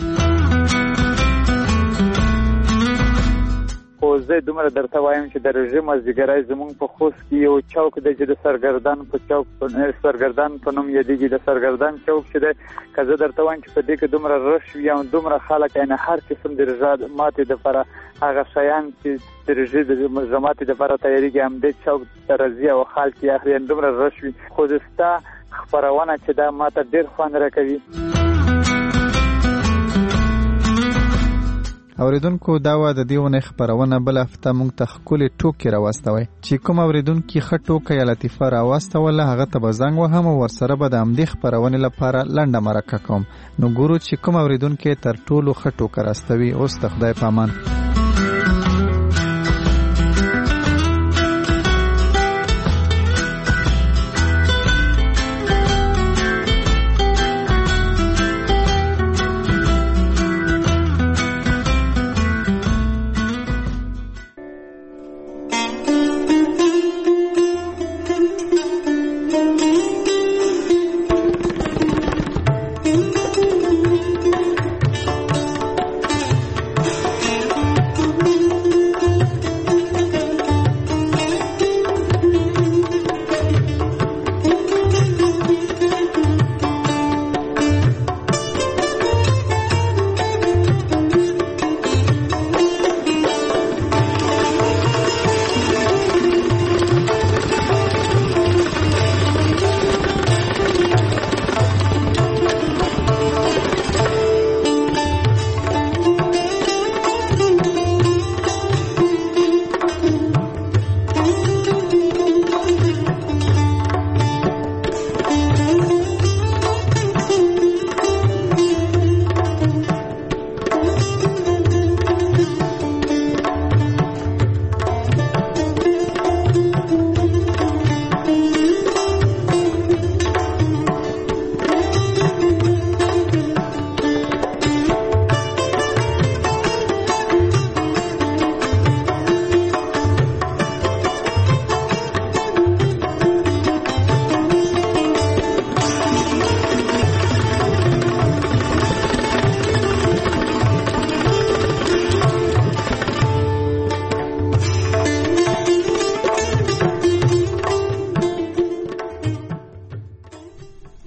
خو زه دومره درته وایم چې د روژې مازدیګری زموږ په خوست کې یو چوک دی چې د سرګردان په چوک سرګردان په نوم یادېږي. د سرګردان چوک چې دی که زه درته وایم چې په دې کې دومره رش وي او دومره خلک یعنې هر قسم د روژه ماتې دپاره هغه شیان چې د روژې د روژه ماتې دپاره تیارېږي همدې چوک ته راځي او خلک یې اخلي. یعنې دومره رش وي. خو د ستا خپرونه چې دا ماته ډېر خوند راکوي. اوریدونکو دا و د دې ونې خپرونه بل هفته موږ ته ښکلې ټوکې راواستوئ. چې کوم اوریدونکي ښه ټوکه یا لطیفه راواستوله هغه ته به زنګ وهم او ورسره به د همدې خپرونې لپاره لنډه مرکه کوم. نو ګورو چې کوم اوریدونکی تر ټولو ښه ټوکه راستوي. اوس د خدای په امان.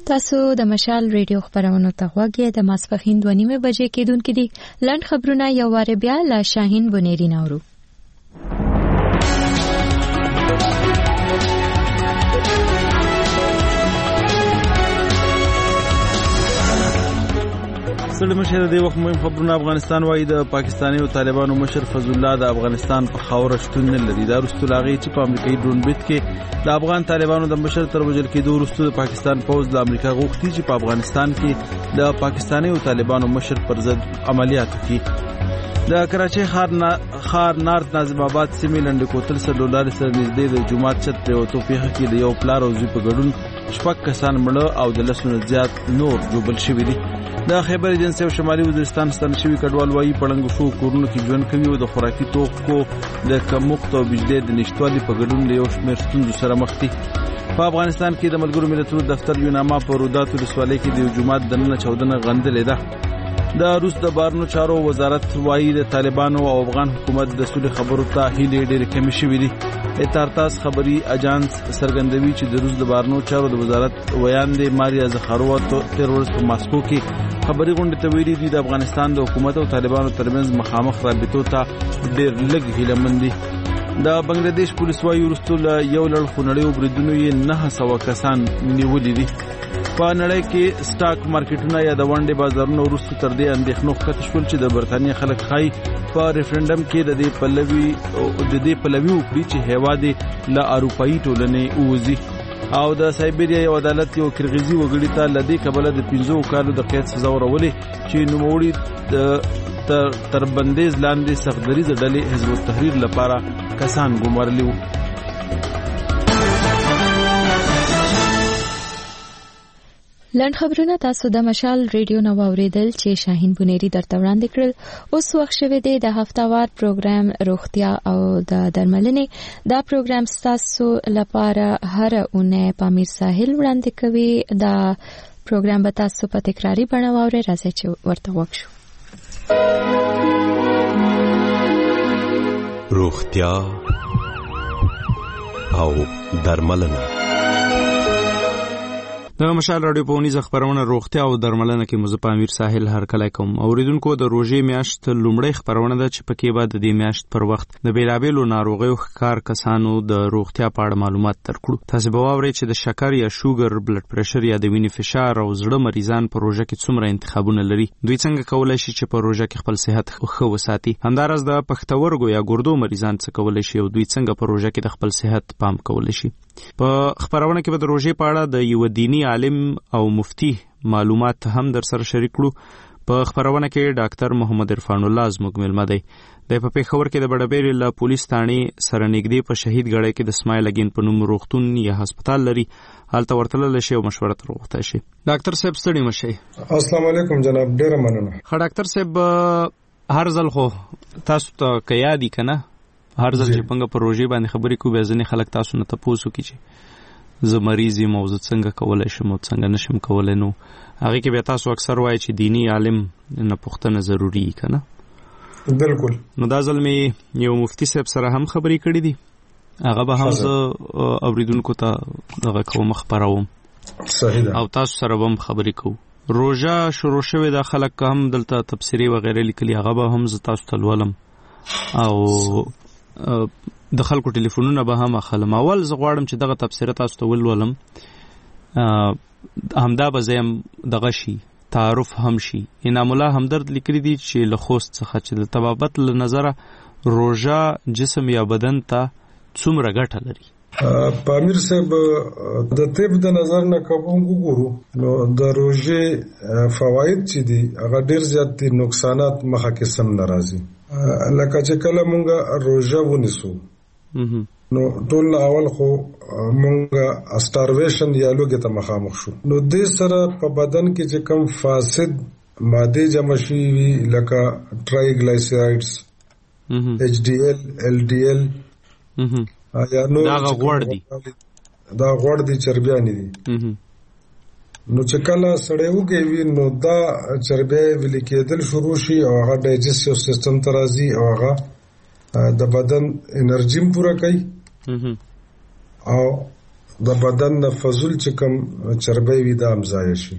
تاسو د مشال ریډیو خبرونو ته غوږی د ماسپخین دوه نیمه بجې کېدونکې دي. لنډ خبرونه یو واره بیا له شاهین بنيري نورو. سړي مشر د وخت مهم خبرونه. افغانستان وايي د پاکستاني او طالبانو مشر فضل الله د افغانستان په خاور شتون نه لري. دا رستو لاغي چې په امریکایي ډرون بیت کې د افغان طالبانو د مشر تر وژل کېدو وروسته د پاکستان پوز د امریکا غوښتي چې په افغانستان کې د پاکستاني او طالبانو مشر پر ضد عملیات وکړي. د کراچۍ خار نا خار نارت ناظم آباد سیمې لنډ کوتل سره ډالر سره نږدې د جمعات چت په اوتو پیخه کې د یو پلار او زوی په ګډون شپږ کسان مړه او د لسونو زیات نور جوبل شوي دي. د خیبر ایجنسی او شمالي وزیرستان ستن شوی کډوال وايي پړنګ شو کورونو کې ژوند کوي او د خوراکي توکو د کمښت او بجلی د نشټوالي په ګډون له یو شمېر ستونزو سره مخ دي. په افغانستان کې د ملګرو ملتونو دفتر یوناما په رودات ولسوالۍ کې د جمعات د نن چودنه غندلې ده. د روس د بارنو چارو وزارت وايي د طالبانو او افغان حکومت د سولې خبرو ته هیلې ډېرې کمې شوې دي. اتارتاس خبري اجانس څرګندوي چې د روس د بارنو چارو د وزارت ویاندې ماریا زخاروا تیر ورځ په ماسکو کې خبري غونډه ته ویلي دي د افغانستان د حکومت او طالبانو ترمنځ مخامخ رابطو ته ډېر لږ هیله مند دي. د بنگلاديش پولیس وايي ورستول یو لړ خونړیو بریدونو یې نه سوه کسان نیولي دي. په نړۍ کې سٹاک مارکیټونه یا د ونډې بازارونو وروسته تر دې اندېښنو ښکته شول چې د برتانیې خلک ښایي په ریفرنډم کې د دې پلوي د دې پلوي وکړي چې هیواد له اروپایي ټولنې ووځي. او د سایبریا یو عدالت یو کرغیزي وګړي ته له دې کبله د پنځو کالو د قید سزا ورولې چې نوموړي د تر بندیز لاندې سختدریزه ډلې حزب التحریر لپاره کسان ګمارلي وو. لنډ خبرونه تاسو د مشال ریډیو نو اوریدل چې شاهین بنيري درته وړاندې کړل. اوس وخت شوه دی د هفتهوار پروګرام روغتیا او د درملنې. دا پروګرام تاسو لپاره هر اونۍ په امیر ساحل وړاندې کوي. دا پروګرام به تاسو په تکراری بڼه واورئ. راځئ چې ورته وښیو. روغتیا او درملنه. د مشال رادیو په ونیزه خبرونه روغتیا او درملنه کې مزه په امیر ساحل هر کله کوم. اوریدونکو د روژې میاشت لومړی خبرونه ده چې پکې بعد د دې میاشت پر وخت د بیلابېلو ناروغیو ښکار کسانو د روغتیا په اړه معلومات درکړو. تاسو به واورئ چې د شکر یا شوګر بلډ پريشر یا د وینې فشار او زړه مریضان په روژه کې څومره انتخابونه لري. دوی څنګه کولای شي چې په روژه کې خپل صحت ښه وساتي. همدارس د پښتورګو یا ګردو مریضان څه کولای شي او دوی څنګه په روژه کې د خپل صحت پام کولای شي. په خبرونه کې به د روژې په اړه د یو دینی عالم او مفتی معلومات هم در سره شریک کړو. په خبرونه کې ډاکټر محمد عرفان الله زموږ ملما دی. د په پیښور کې د بډبېر له پولیس ثانې سره نږدې په شهید ګړی کې د اسماعیل اگین په نوم روغتون یا هسپتال لري. هلته ورتلل شي او مشوره تر وخته شي. ډاکټر صاحب ستړي مشي. السلام علیکم جناب، ډیر مننه. ښه ډاکټر صاحب هر ځل خو تاسو ته کیا دي کنه هر ځل چې پنګ پر روژې باندې خبرې کوو بیا ځنې خلک تاسو نه تاسو کې چې زه مریض یم او زه څنګه کولای شم او څنګه نشم کولای. نو هغه کې بیا تاسو اکثر وایي چې دینی عالم نه پوښتنه ضروری کنه. بالکل. نو دا ځل مې یو مفتی صاحب سره هم خبرې کړې دي. هغه به هم زه اوریدونکو ته دغه کوم خبروم. صحیح ده. او تاسو سره هم خبرې کوو. روژه شروع شوې د خلک هم دلته تفسیری وغیرہ لیکلي هغه به هم زه تاسو ته لولم او د خلکو ټلیفونونه به هم اخلم. اول زه غواړم چې دغه تفسیر تاسو ته ولولم. همدا به زم دغه شي تعارف هم شي. انعام الله همدرد لیکلي دي چې له خوست څخه چې د طبابت له نظره روژه جسم یا بدن ته څومره ګټه لري. په امیر صاحب د طب د نظر نه کوم وګورو نو د روژې فواید چې دي هغه ډیر زیات دي، نقصانات مخه کې سم ناراضي. لکه چې کله مونږه روژه ونیسو نو ټول اول خو مونږه اسټارویشن یا لوګي ته مخامخ شو. نو دې سره په بدن کې چې کم فاسد ماده جمع شي لکه ټرایګلایسرایډز، ایچ ډي ایل، ایل ډي ایل یا نو دا غوړ دي دا غوړ دي چربیانې دي. نو چې کله سړی وګوي نو دا چربی ویل کېدل شروع شي او هغه ډایجسټیو سیستم ته راځي او هغه د بدن انرژي پوره کوي او د بدن نه فضول چې کوم چربی وي دا هم ضایع شي.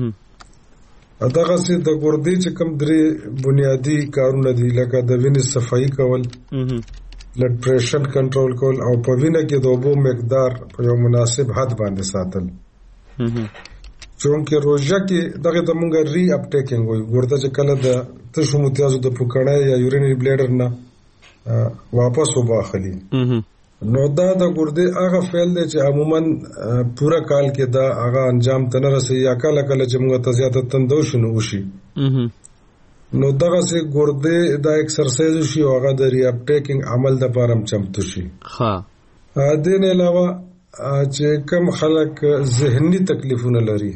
دغسې د ګردې چې کوم درې بنیادي کارونه دي لکه د وینې صفایي کول، بلډ پریشر کنټرول کول او په وینه کې د اوبو مقدار په یو مناسب حد باندې ساتل. چونکې روژه کې دغه ته مونږ ری اپټیکینګ وایو، ګرده چې کله د تشو متیازو د پوکڼۍ یا یورینري بلیډر نه واپس اوبه اخلي، نو دا د ګردې هغه فعل دی چې عموما پوره کال کې دا هغه انجام ته نه رسي یا کله کله چې موږ ته زیاته تنده وشي نو وشي. نو دغسې ګردې دا اکسرسایز وشي او هغه د ری اپټیکینګ عمل دپاره هم چمتو شي. دې نه علاوه چې کم خلک ذهني تکلیفونه لري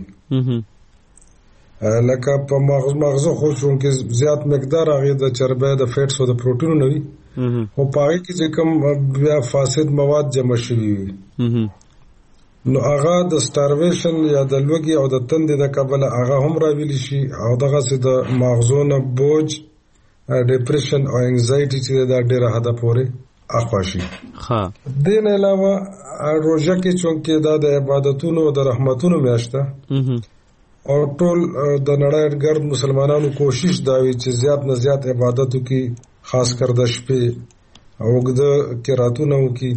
لکه په مغزو خو چونکې زیات مقدار هغې د چربی د فیټس او د پروټینونو وي او په هغې کې چې کوم بیا فاسد مواد جمع شوي وي نو هغه د سټارویشن یا د لوږې او د تندې د کبله هغه هم راویلی شي او دغسې د مغزو نه بوج، ډپریشن او انگزایټي چې دا ډېره حده پورې اخوا شي. دې نه علاوه روژه کې چونکې دا د عبادتونو او د رحمتونو میاشت ده او ټول د نړۍ ګرد مسلمانانو کوشش دا وي چې زیات نه زیات عبادت وکړي، خاص کر د شپې اوږده قراتونه وکړي.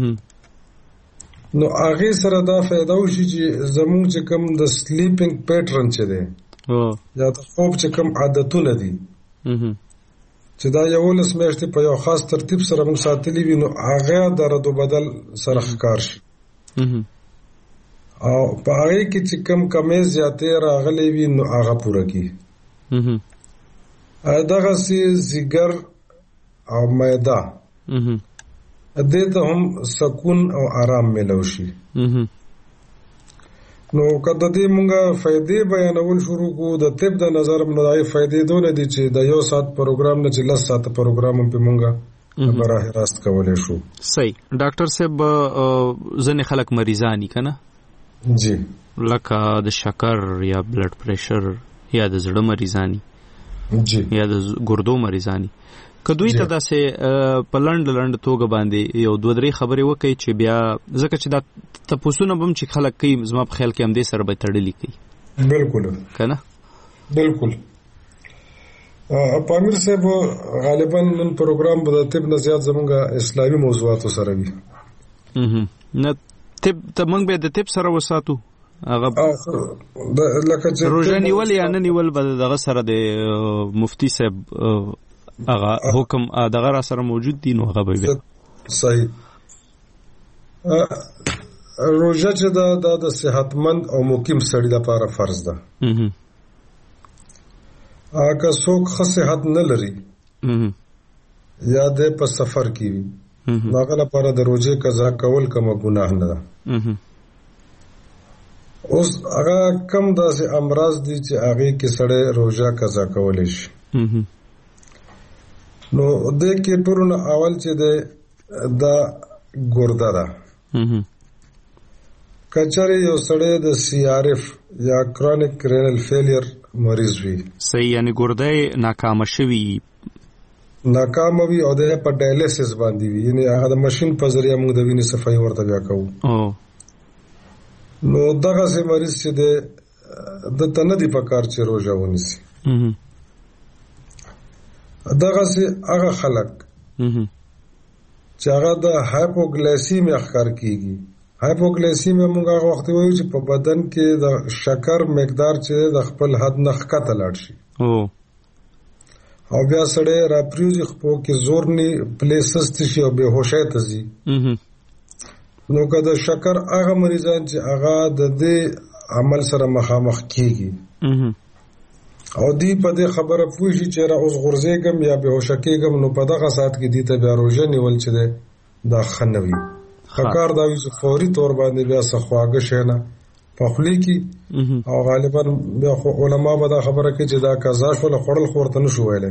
نو هغې سره دا فایده وشي چې زموږ چې کوم د سلیپینګ پیټرن چې دی یا د خوب چې کوم عادتونه دي چې دا یولس میاشتې په یو خاص ترتیب سره موږ ساتلي وي نو هغه د رد و بدل سره ښکار شي او په هغې کې چې کوم کمې زیاتې راغلی وي نو هغه پوره کړي. دغسې ځیګر او معده دې ته هم سکون او آرام میلو شي. نو که د دې مونږه فایدې بیانول شروع کړو د طب د نظر نو د هغې فایدې دونه دي چې د یو ساعت پروګرام نه چې لس ساعته پروګرام هم پې مونږه براه راست کولی شو. صحیح. ډاکټر صاحب ځینې خلک مریضاني که نه جی لکه د شکر یا بلډ پریشر یا د زړه مریضاني جی یا د ګردو مریضاني که دوی ته داسې په لنډ لنډ توګه باندې یو دوه درې خبرې وکړي چې بیا ځکه چې دا تپوسونه به هم چې خلک کوي زما په خیال کې همدې سره به تړلي کوي. بلکل که نه بلکل. پامیر صاحب غالبا نن پروګرام به د طب نه زیات زمونږ اسلامي موضوعاتو سره وي. نه طب ته موږ به د طب سره وساتو هغه روژه نیول یا نه نیول به دغه سره د مفتی صاحب هغه حکم دغه را سره موجود دي نو هغه به صحیح. روژه چې دا د صحتمند او مقیم سړي لپاره فرض ده. که څوک ښه صحت نه لري یا د په سفر کې وي نو هغه لپاره د روژې قضا کول کومه ګناه نه ده. اوس هغه کم داسې امراض دي چې هغې کې سړی روژه قضا کولی شي. نو دې کې ټولو نه اول چې دی دا ګرده ده. که چېرې یو سړی د سی آر اف یا کرونیک رینل فیلیر مریض وي صحیح یعنې ګرده یې ناکامه شوي ناکامه وي او د په ډایلیسس باندې وي یعنې هغه د مشین په ذریعه موږ د وینې صفایي ورته بیا کوو نو دغسې مریض چې دی دته نه دي پکار چې روژه ونیسي. دغسې هغه خلک چې هغه د هایپوګلیسیمیا ښکار کېږي. هایپوګلیسیمیا موږ هغه وخت وایو چې په بدن کې د شکر مقدار چې د خپل حد نه ښکته لاړ شي او بیا سړی راپریوځي خپو کې زور نه پلی سستی شي او بېهوشۍ ته ځي. نو که د شکر هغه مریضان چې هغه د دې عمل سره مخامخ کېږي او دی په دې خبره پوه شي چې را اوس غورځېږم یا بېهوشه کېږم نو په دغه ساعت کې دې ته بیا روژه نیول چې دی دا ښه نه وي. پکار دا وي چې فوري طور باندې بیا څه خواږه شی نه په خولې کې او غالبا بیا خو علما به دا خبره کوي چې دا قضا شوله خوړل خو ورته نه شو ویلی.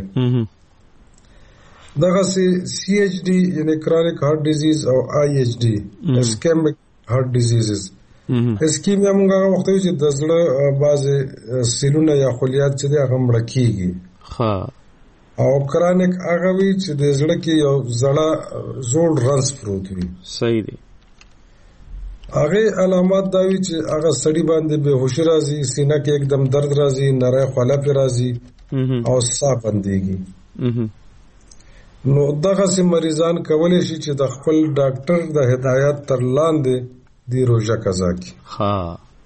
دغسې سی ایچ ډي یعنې کرونیک هارټ ډیزیز او آی ایچ ډي اسکیمیک هارټ ډیزیزز. اسکیمیا موږ هغه وخت وایو چې د زړه بعضې سیلونه یا خلیات چې دی هغه مړه کېږي او کرونیک هغه وي چې د زړه کې یو زړه زوړ رنځ پروت وي. صحیح دی. هغه علامات دا وی چې هغه سړی باندې بهوشي راځي، سینه کې एकदम درد راځي، نری خوله پی راځي او ساه بنديږي. نو دغه سي مریضان کولای شي چې د خپل ډاکټر د هدایت تر لاندې دی روزه قضا کی. ها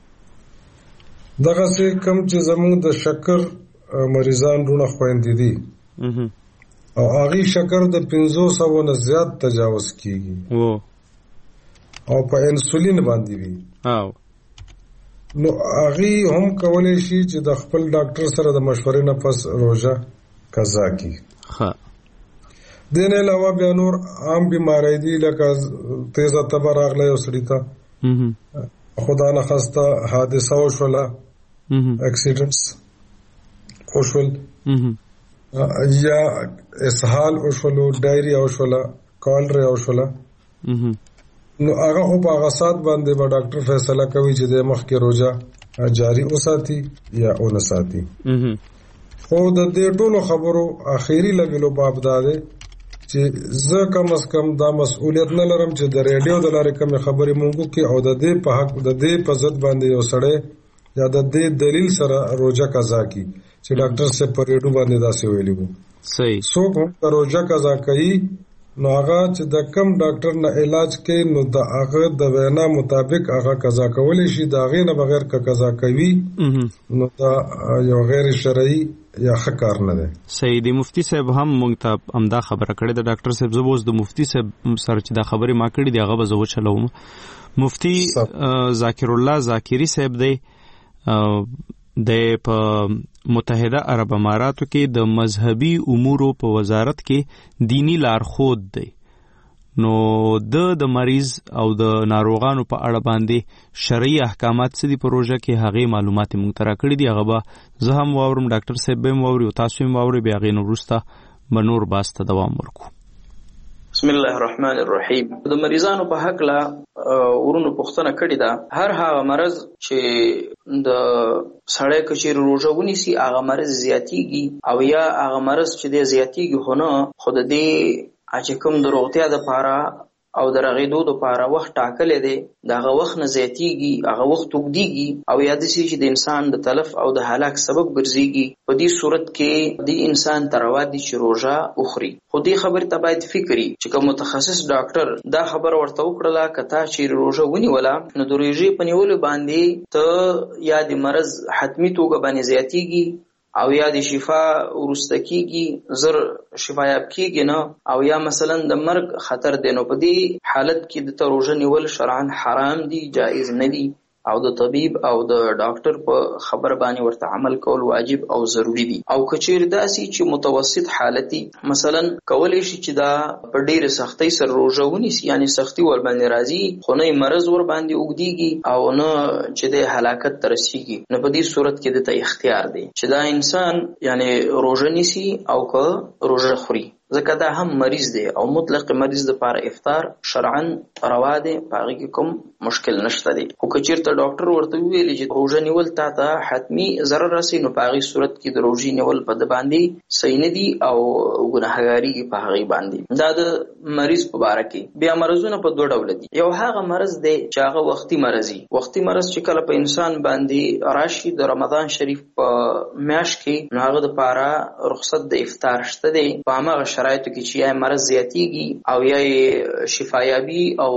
دغه سي کم چې زموږ د شکر مریضان رونه خويندې دي او هغه شکر د پنځوس سو نه زیات تجاوز کیږي او او په انسولین باندې وي. او نو هغه هم کولای شي چې د خپل ډاکټر سره د مشورې نه پس روزه قضا کی. ها دین علاوه بیا نور عام بیماری دي لکه تیزه تبه راغله او سړی ته خدا نه خواسته حادثه وشوله، اکسیډنټس وشول یا اسهال وشولو، ډایریا وشوله، کالرا وشوله، نو هغه په هغه سات باندې به ډاکټر فیصله کوي چې د مخ کې روزه جاری وساتي یا اون ساتي. خو د دې ټولو خبرو اخیری لګلو باب دا دی چې زه کم از کم دا مسؤلیت نه لرم چې د ریډیو د لارې کوم خبرې مونږ کې او د دې په حق د دې په ضد باندې یو سړی یا د دې دلیل سره روزه قضا کی چې ډاکټر سے په ریډیو باندې دا څه ویلي وو. صحیح. سو په روزه قضا کوي نو هغه چې د کم ډاکټر نه علاج کوي نو د هغه د وینا مطابق هغه قضا کولی شي، دا غي نه بغیر کا قضا کوي نو دا یو غیر شرعي یا حکار نه ده. صحیح دی. مفتی صاحب هم مونږ ته امدا خبره کړې ده. ډاکټر صاحب زبوس د مفتی صاحب سره چې دا خبره ما کړې دی هغه به زو چلوم. مفتی ذاکر الله ذاکری صاحب دی د په متحده عرب اماراتو کې د مذهبي امورو په وزارت کې دینی لارښود دی. نو د د مریض او د ناروغانو په اړه باندې شرعي احکامات څه دي پروژه کې هغه معلومات مونږ ته راکړي دي. هغه به زه هم واورم، ډاکټر صاحب هم واوري او تاسو هم واوري، بیا غي نو وروسته به نور باسته دوام ورکو. بسم الله الرحمن الرحیم. د مریضانو په حق لا ورونو پوښتنه کړې ده. هر هغه مرض چې د سړی کچیر روزه ونیسي هغه مرض زیاتیږي او یا هغه مرض چې د زیاتیږي هونه خود دې چې کوم د روغتیا د پاره او د رغیدو د پاره وخت ټاکلې دی دغه وخت نه زیاتیږي، هغه وخت وګديږي او یاد شي چې د انسان د تلف او د هلاک سبب ګرځيږي. په دې صورت کې د انسان تروا دي چې روزه اخري. خو دې خبر ته باید فکرې چې کوم متخصص ډاکټر دا خبر ورته وکړه کته چې روزه ونیولا نو د روزې په نیولو باندې ته یا د مرز حتمی توګه باندې زیاتیږي او یا د شفا ورسته کیږي، زر شفا یاب کیږي نه او یا مثلا د مرګ خطر دی. نو په دې حالت کې د روزه نیول شرعاً حرام دي، جائز نه دي او د طبيب او د ډاکټر په خبر باندې ورته عمل کول واجب او ضروری دي. او کچیر داسي چې متوسط حالتي مثلا کولای شي چې دا په ډېر سختۍ سره روزه ونیسي، یعنی سختي ور باندې راځي خو نه مرز ور باندې وګديږي او نه چې د هلاکت ترسيږي، نو په دې صورت کې د ته اختیار دی چې دا انسان یعنی روزه نیسي او که روزه خوري. ځکه دا هم مریض دی او مطلق مریض د پاره افطار شرعاً روا دی، پاره کې کوم مشکل نشته دی. خو که چیرته ډاکټر ورته ویلي چې روزه نیول تا ته حتمی ضرر رسي نو په هغې صورت کې د روزې نیول په د باندې صحیح نه دي او ګناهګاري په هغې باندې. دا د مریض په باره کې. بیا مرضونه په دوه ډوله دي. یو هغه مرض دی چې هغه وختي مرضي. وختي مرض چې کله په انسان باندې راشي د رمضان شریف په میاشت کې نو هغه د پاره رخصت د افطار شته دی په هغه شرایطو کې چې یا مرض زیاتیږي او یا شفایابي او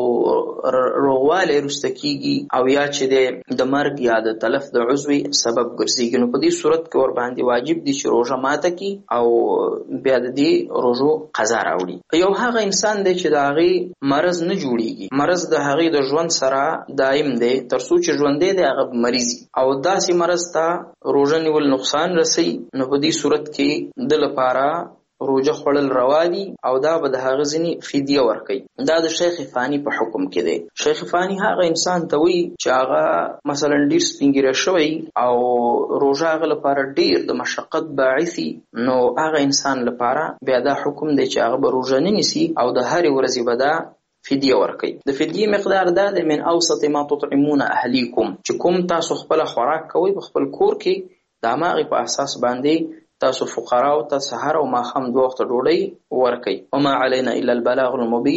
روغوالی رسته کیږي او یا چې د مرګ یا د تلف د عضوي سبب ګرځيږي، نو په دې صورت کې ور باندې واجب دي چې روزه ماته کی او بیا د دې روزو قضا راوړي. یو هغه انسان دی چې د هغې مرض نه جوړیږي، مرض د هغې د ژوند سره دائم دی تر څو چې ژوندی دی هغه مریضي او داسې مرض ته روزه نیول نقصان رسي، نو په دې صورت کې د لپاره روزه خوړل روا دي او دا به د هغه ځینې فدیه ورکوي. دا د شیخ فانی په حکم کې دی. شیخ فانی هغه انسان ته وایي چې هغه مثلا ډېر سپین ږیری شوی او روزه هغه لپاره ډېر د مشقت باعثي، نو هغه انسان لپاره بیا دا حکم دی چې هغه به روزه نه نیسي او د هرې ورځې به دا فدیه ورکوي. د فدیه مقدار دا د من اوسط ما تطعمون اهلیکم، چې کوم تاسو خپل خوراک کوئ په خپل کور کې د هماغې په اساس باندې تاسو فقراو ته سحر او ماښام دوه وخته ډوډۍ ورکوي. وما علینا الا البلاغ المبین،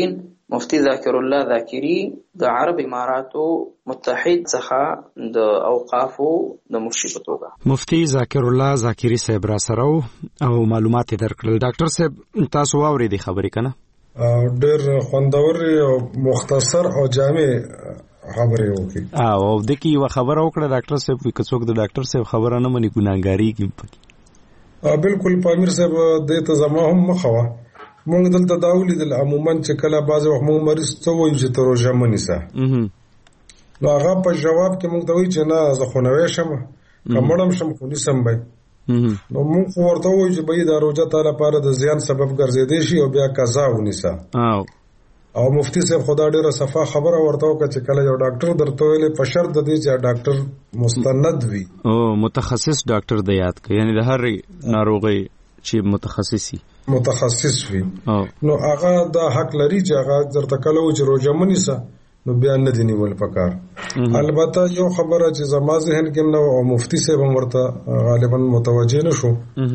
مفتی ذاکر الله ذاکری د عرب اماراتو متحد څخه د اوقافو د مرشد په توګه. مفتی ذاکر الله ذاکری صاحب را سره او معلومات درکړل. ډاکټر صاحب تاسو واورئ د خبرې کنه؟ ډېر خوندور او مختصر او جامع خبرې وکړي. او د کی یو خبر او کړه ډاکټر صاحب که څوک د ډاکټر صاحب خبره نه مني ګناګاری کی پکې. بالکل پامیر صاحب د ته زما هم مخوا مونږ دلته داولي د عموما چې کله بعض وخت مو مریض ته وایي چې تر روزه منیسه نو هغه په جواب کې مونږ ته وایي چې نه زه خو نوې شم کمړم شم خو نسم بای نو مونږ ورته وایي چې به دا روزه تعالی لپاره د زیان سبب ګرځېدې شي او بیا قضا ونیسه. او مفتی صاحب خدا ډیره صفه خبره ورته وکړه چې کله یو ډاکټر درته ویلې په شرط د دې چې ډاکټر مستند وي او متخصص ډاکټر دی یاد کړئ، یعنی د هر ناروغي چې متخصصي متخصص وي نو هغه دا حق لري چې هغه درته کله و چې روزه منیسه نو بیا نه دی نیول پکار. البته یو خبره چې زما ذهن کې نو او مفتی صاحب هم ورته غالبا متوجه نشو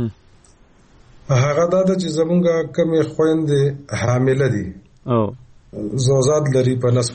هغه دا چې زمونږ کمی خويندې حامله دي او زوزاد لري په نس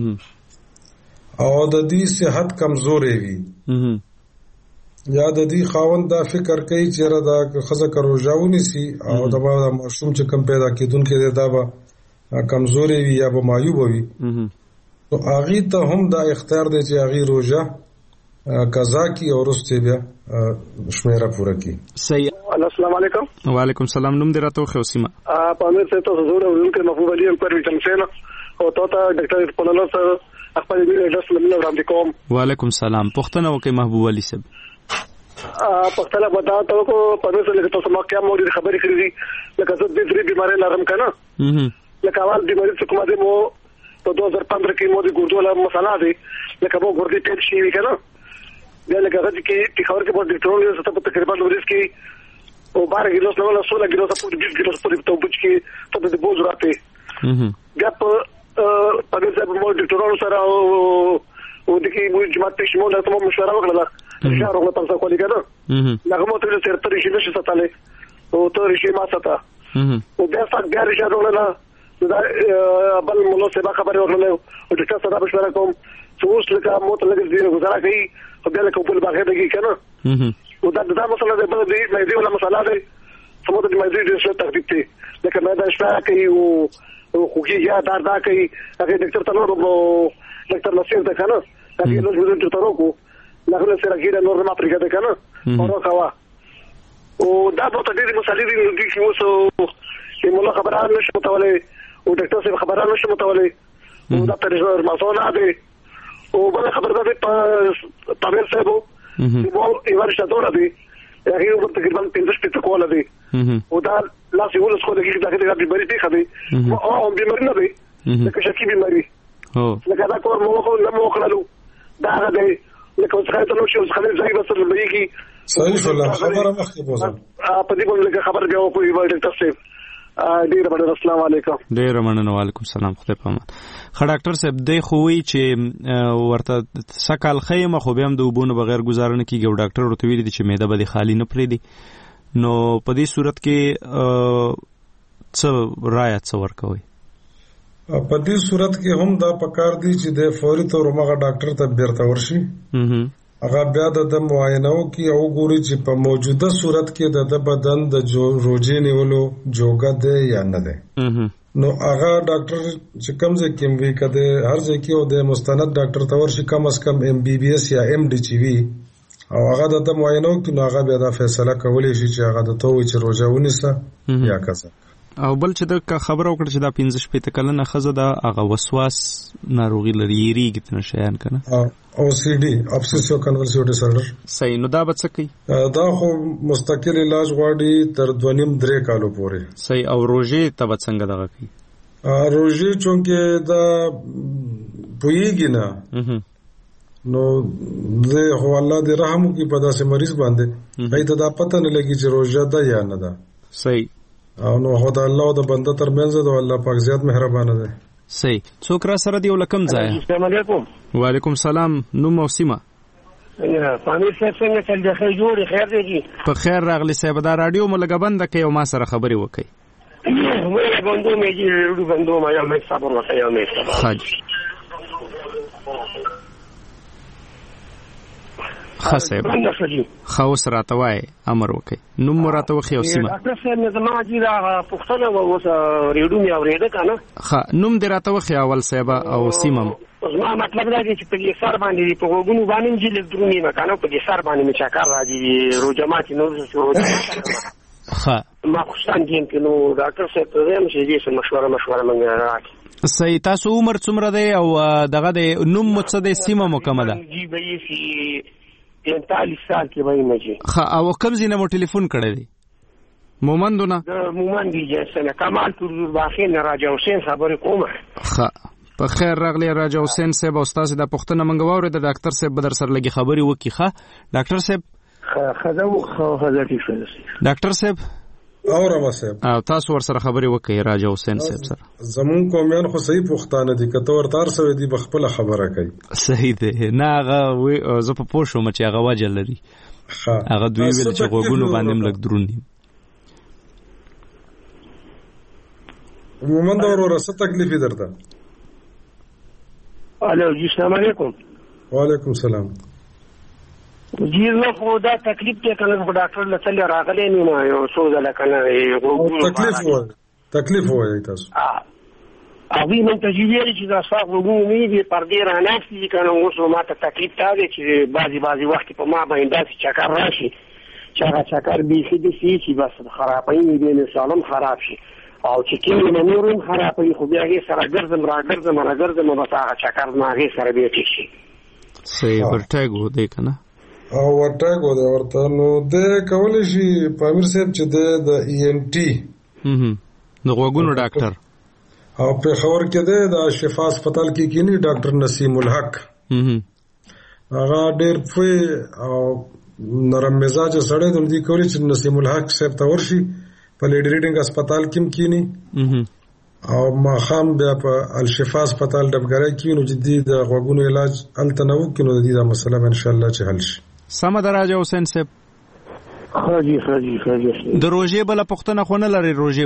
باندې او د دې صحت کمزورې وي یا د دې خاوند دا فکر کوي چې را دا خزه کروجاونی سي او د ماشوم چې کم پیدا کیدونکو دا به کمزوري وي یا به معیوب وي نو هغه ته هم دا اختیار دی چې هغه روزه قضا کی او رسته بیا شمیره پوره کی. صحیح. السلام علیکم. وعلیکم السلام. نوم دې راته خو سیمه ا پامیر ته تاسو زوړ ورونکو محبوب علي هم پر ویټم سینا او ته ډاکټر پنلو سره خپل دې رسول الله وړاندې کوم. وعلیکم السلام. پښتنه وکي محبوب علي صاحب پښتنه بتا ته کو پامیر سره تاسو ما کیا موري خبرې کړې دي لکه زه دې درې بیماری لرم کنه لکه اول بیماری څه کومه دې مو په دو هزار پندرہ کې مو دې ګردوله مسله دي لکه مو ګردې ټیپ شي وی کنه دا لکه غږ کې چې خبر کې په ډاکټرونو سره په تقریبا ورځ کې او بارہ ګیلوس نه ولا سولہ ګیلوس په بیس ګیلوس په تو بچ کې ته د بوز راته بیا په په دې سره مو ډاکټرونو سره او د کې مو جماعت ته شمول ته مشوره وکړه اشاره وکړه تاسو کولی کنه هغه مو ته سره تر شي نشي ستاله او ته شي ما ستا او بیا څنګه بیا اشاره وکړه دا بل مولو سبا خبر ورغله او ډاکټر سره مشوره کوم څو اوس لکه مو ته لګي زیره گزاره کوي او بیا له کوپل باغې دګي کنه او دا دا مسله ده بل دې مې دې ولا مسله ده سمو ته مې دې څه تخطیط دي لکه مې دا شپه کوي او خوږي یا دار دا کوي هغه ډاکټر ته نور ډاکټر نصیر ده کنه هغه نور دې ته ورکو لغله سره کېده نور ما پرګه ده کنه او راکوا او دا په دې مسلې دي چې اوس چې مولا خبره نشو متولي او ډاکټر صاحب خبره نشو متولي او دا ترجمه مسونه ده او بل خبر ده په طبيب صاحب مو یو ورشتونه دي هغه یو تقریبا پنځه شپږ کوله دي او دا لاس یو څه کوي چې دا د بیماری دي خدي او بیماری نه دي لکه شکی بیماری او لکه دا کور مو خو نه مو خللو دا غدي لکه څنګه ته نو چې خلل ځای بس لږی صحیح والله خبره مخکې بوزم په دې باندې خبر دی او په ډاکټر صاحب ډیر مننه. السلام علیکم. ډیر مننه. وعلیکم السلام. خدای په امان. خ ډاکټر صاحب دی خو وی چې ورته سکال خیمه خو به هم د وبونه بغیر گزارنه کیږي او ډاکټر ورته ویلي چې معده به خالی نه پرې دي نو په دې صورت کې څه رائے څه ورکوي؟ په دې صورت کې هم دا پکار دي چې د فوري تور مغه ډاکټر ته بیرته ورشي هغه بیا د معاینو کې او ګوري چې په موجوده صورت کې د بدن د روزې نیولو جوګه ده یا نه ده نو هغه ډاکټر چې کوم ځای کې وی کده هر ځای کې او د مستند ډاکټر ته ورشي کم از کم ام بي بي اس یا ام ډي چي وي او هغه د معاینو کې نو هغه بیا د فیصله کولی شي چې هغه د توې چې روزه ونیسه یا کزه او بل چې د خبرو کړ چې دا پنځه شپې ته کله نه خزه دا هغه وسواس ناروغي لري ریږي ته نشيان کنه او سی ډي ابسیسیو کنورسیو ډیسارډر. صحیح. نو دا به څه کوي؟ دا خو مستقل علاج غواړي تر دویم درې کالو پورې. صحیح. او روزه ته به څنګه دغه کوي؟ روزه چونکه دا پویږي نه نو زه هو الله دې رحم وکړي په داسې مریض باندې هیته دا پته نه لګي چې روزه ده یا نه ده. صحیح. او نو خدای الله او د بنده ترمنځ د الله پاک زیات مهربانه ده. صحیح. څوک را سره دی ولکم ځای؟ السلام علیکم. وعلیکم السلام. نوم او سیمه؟ یا پامیر صاحب څنګه چل دی؟ خیر جوړ خیر دی. په خیر راغلی صاحب. دا رادیو ملګه بند کړئ او ما سره خبرې وکړئ. مې بندو مې جوړ بندو ما یو مې صبر وکړ یو مې صبر حاجی خاصه خاص راته وای امر وکي نو مراته وخی او سیمه ډاکټر صاحب نه زما چې دا پښتنه و اوس ریډو مې اورېده کنه ښه نوم دې راته وخی اول صاحب او سیمه زما مطلب دا چې په دې سر باندې په وګونو باندې چې لګرونی نه کنه په دې سر باندې مې چکر راځي روجمات نور څه ښه ما خوشان دي چې نو ډاکټر صاحب ته هم چې دې مشوره مشوره منګه راکړي صحیح تاسو عمر څومره دی او دغه د نوم مو څه دی سیمه مو کومه ده جی به یې پینتالیس سال کې وای مجي ښه او کوم ځای نه مو ټلیفون کړی دی مومندونه د مومند دی چې کمال تور باخین راجا حسین خبرې کومه ښه په خیر راغلی راجا حسین صاحب او استاد د پښتنه منګواوري د ډاکټر صاحب بدر سره لګي خبري وکي ښه ډاکټر صاحب خدا خو خدا ټیک ډاکټر صاحب اورم صاحب او تاسو ور سره خبري وکي راجا حسین صاحب سره زمون کومیان خو صحیح پښتانه دي کته ورتار سوي دي بخپل خبره کوي صحیح ده نه هغه زه په پوښو مچ هغه وجه لري هغه دوی ویل چې غوګونو باندې ملک درونی مومند ورور څه تکلیف درته الو جی السلام علیکم وعلیکم السلام جی نو خو دا تکلیف ته کنه په ډاکټر لته راغلی نه یو څو ځله کنه تکلیف وای تکلیف وای تاسو اوی من تجویل چې دا صاحب وګونی دي پردې راناسي کنه اوس ما ته تکلیف تا دي چې بعضی بعضی وخت په ما باندې داسې چکر راشي چې هغه چکر به شي د سی چې بس خرابې نه دي نه سالم خراب شي او چې کله نورم خرابې خو بیا یې سره ګرځم را ګرځم را ګرځم نو هغه چکر ما هغه سره به ټیک شي صحیح ورټګو دی کنه او ورټګو دی ورته نو د کول شي پامیر صاحب چې د ای ان ټي هم نو غوګونو ډاکټر او په خبر کې ده د شفا هسپتال کې کینی ډاکټر نسیم الحق هم هغه ډېر په او نرم مزاج سره د دې کولی چې نسیم الحق صاحب ته ورشي په لیډ ریډینګ هسپتال کې کینی او ما خام بیا په الشفا هسپتال ډبګرای کې نو جدي د غوګونو علاج التنو کې نو د دې مسله ان شاء الله چې حل شي سم دراجه حسین صاحب خاجي خاجي خاجي د روزه بل پختنه خونه لري روزه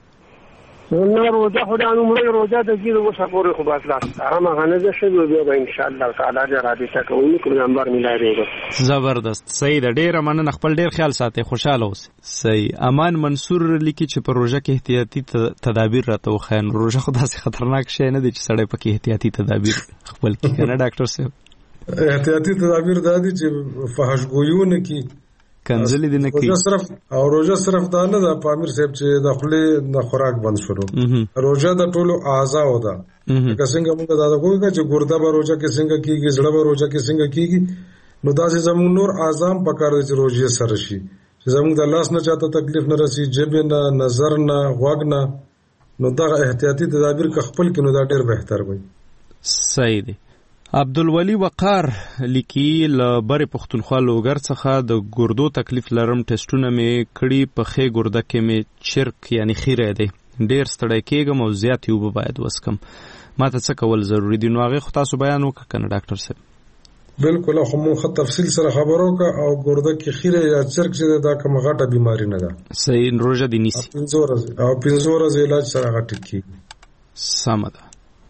پاړ نه روزه خدای نو مې روزه د دې وسه پورې خو بس لا هغه غنه ده شوی به ان شاء الله تعالی د رابطه کوي پیغمبر ملایږي زبردست صحیح ده ډیر مننه خپل ډیر خیال ساتي خوشاله اوسئ صحیح امان منصور لیکي چې په روزه کې احتیاطي تدابیر راته وخاین روزه خدای سي خطرناک شی نه دي چې سړی پکې احتیاطي تدابیر خپل کې کنه ډاکټر صاحب احتیاطي تدابیر د دې چې فحشګویونه کې کنځلې دي نه کې روزه صرف او روزه صرف دا نه د پامیر صاحب چې د خپل د خوراک بند شروع روزه د ټولو اعضاء ده که څنګه موږ دا کوی چې ګرده به روزه کې څنګه کیږي زړه به روزه کې څنګه کیږي نو دا چې زموږ نور اعضاء په کار دي چې روزه سره شي چې زموږ د لاس نه چاته تکلیف نه رسی جيب نه نظر نه غوږ نه نو دا احتیاطي تدابیر که خپل کې نو دا ډېر بهتر وي صحیح دی عبدالولی وقار لیکي ل بر پختونخوا لوګر څخه د ګردو تکلیف لرم ټیسټونه مې کړي په خې ګرده کې مې چرک یعنی خیره دی ډیر ستړی کېږم او زیات یو باید وسکم ماته څه کول ضروری دي نو هغه خو تاسو بیان وکړه کنه ډاکټر صاحب بالکل خو مو تفصیل سره خبرو کا او ګرده کې خیره یا چرک چې دا کوم غټه بیماری نه ده صحیح روزه دي نیسی پنځه ورځې او پنځه ورځې علاج سره غټ کی سم ده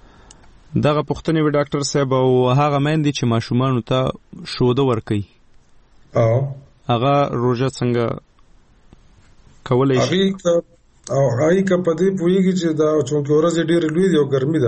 دغه پښتنې وی ډاکټر صاحب او هغه مېندې چې ماشومان ته شوده ورکي او هغه روزه څنګه کولای شي او هغه کا پدې پويږي چې دا چونکه ورځ ډېر لوی دی او ګرمي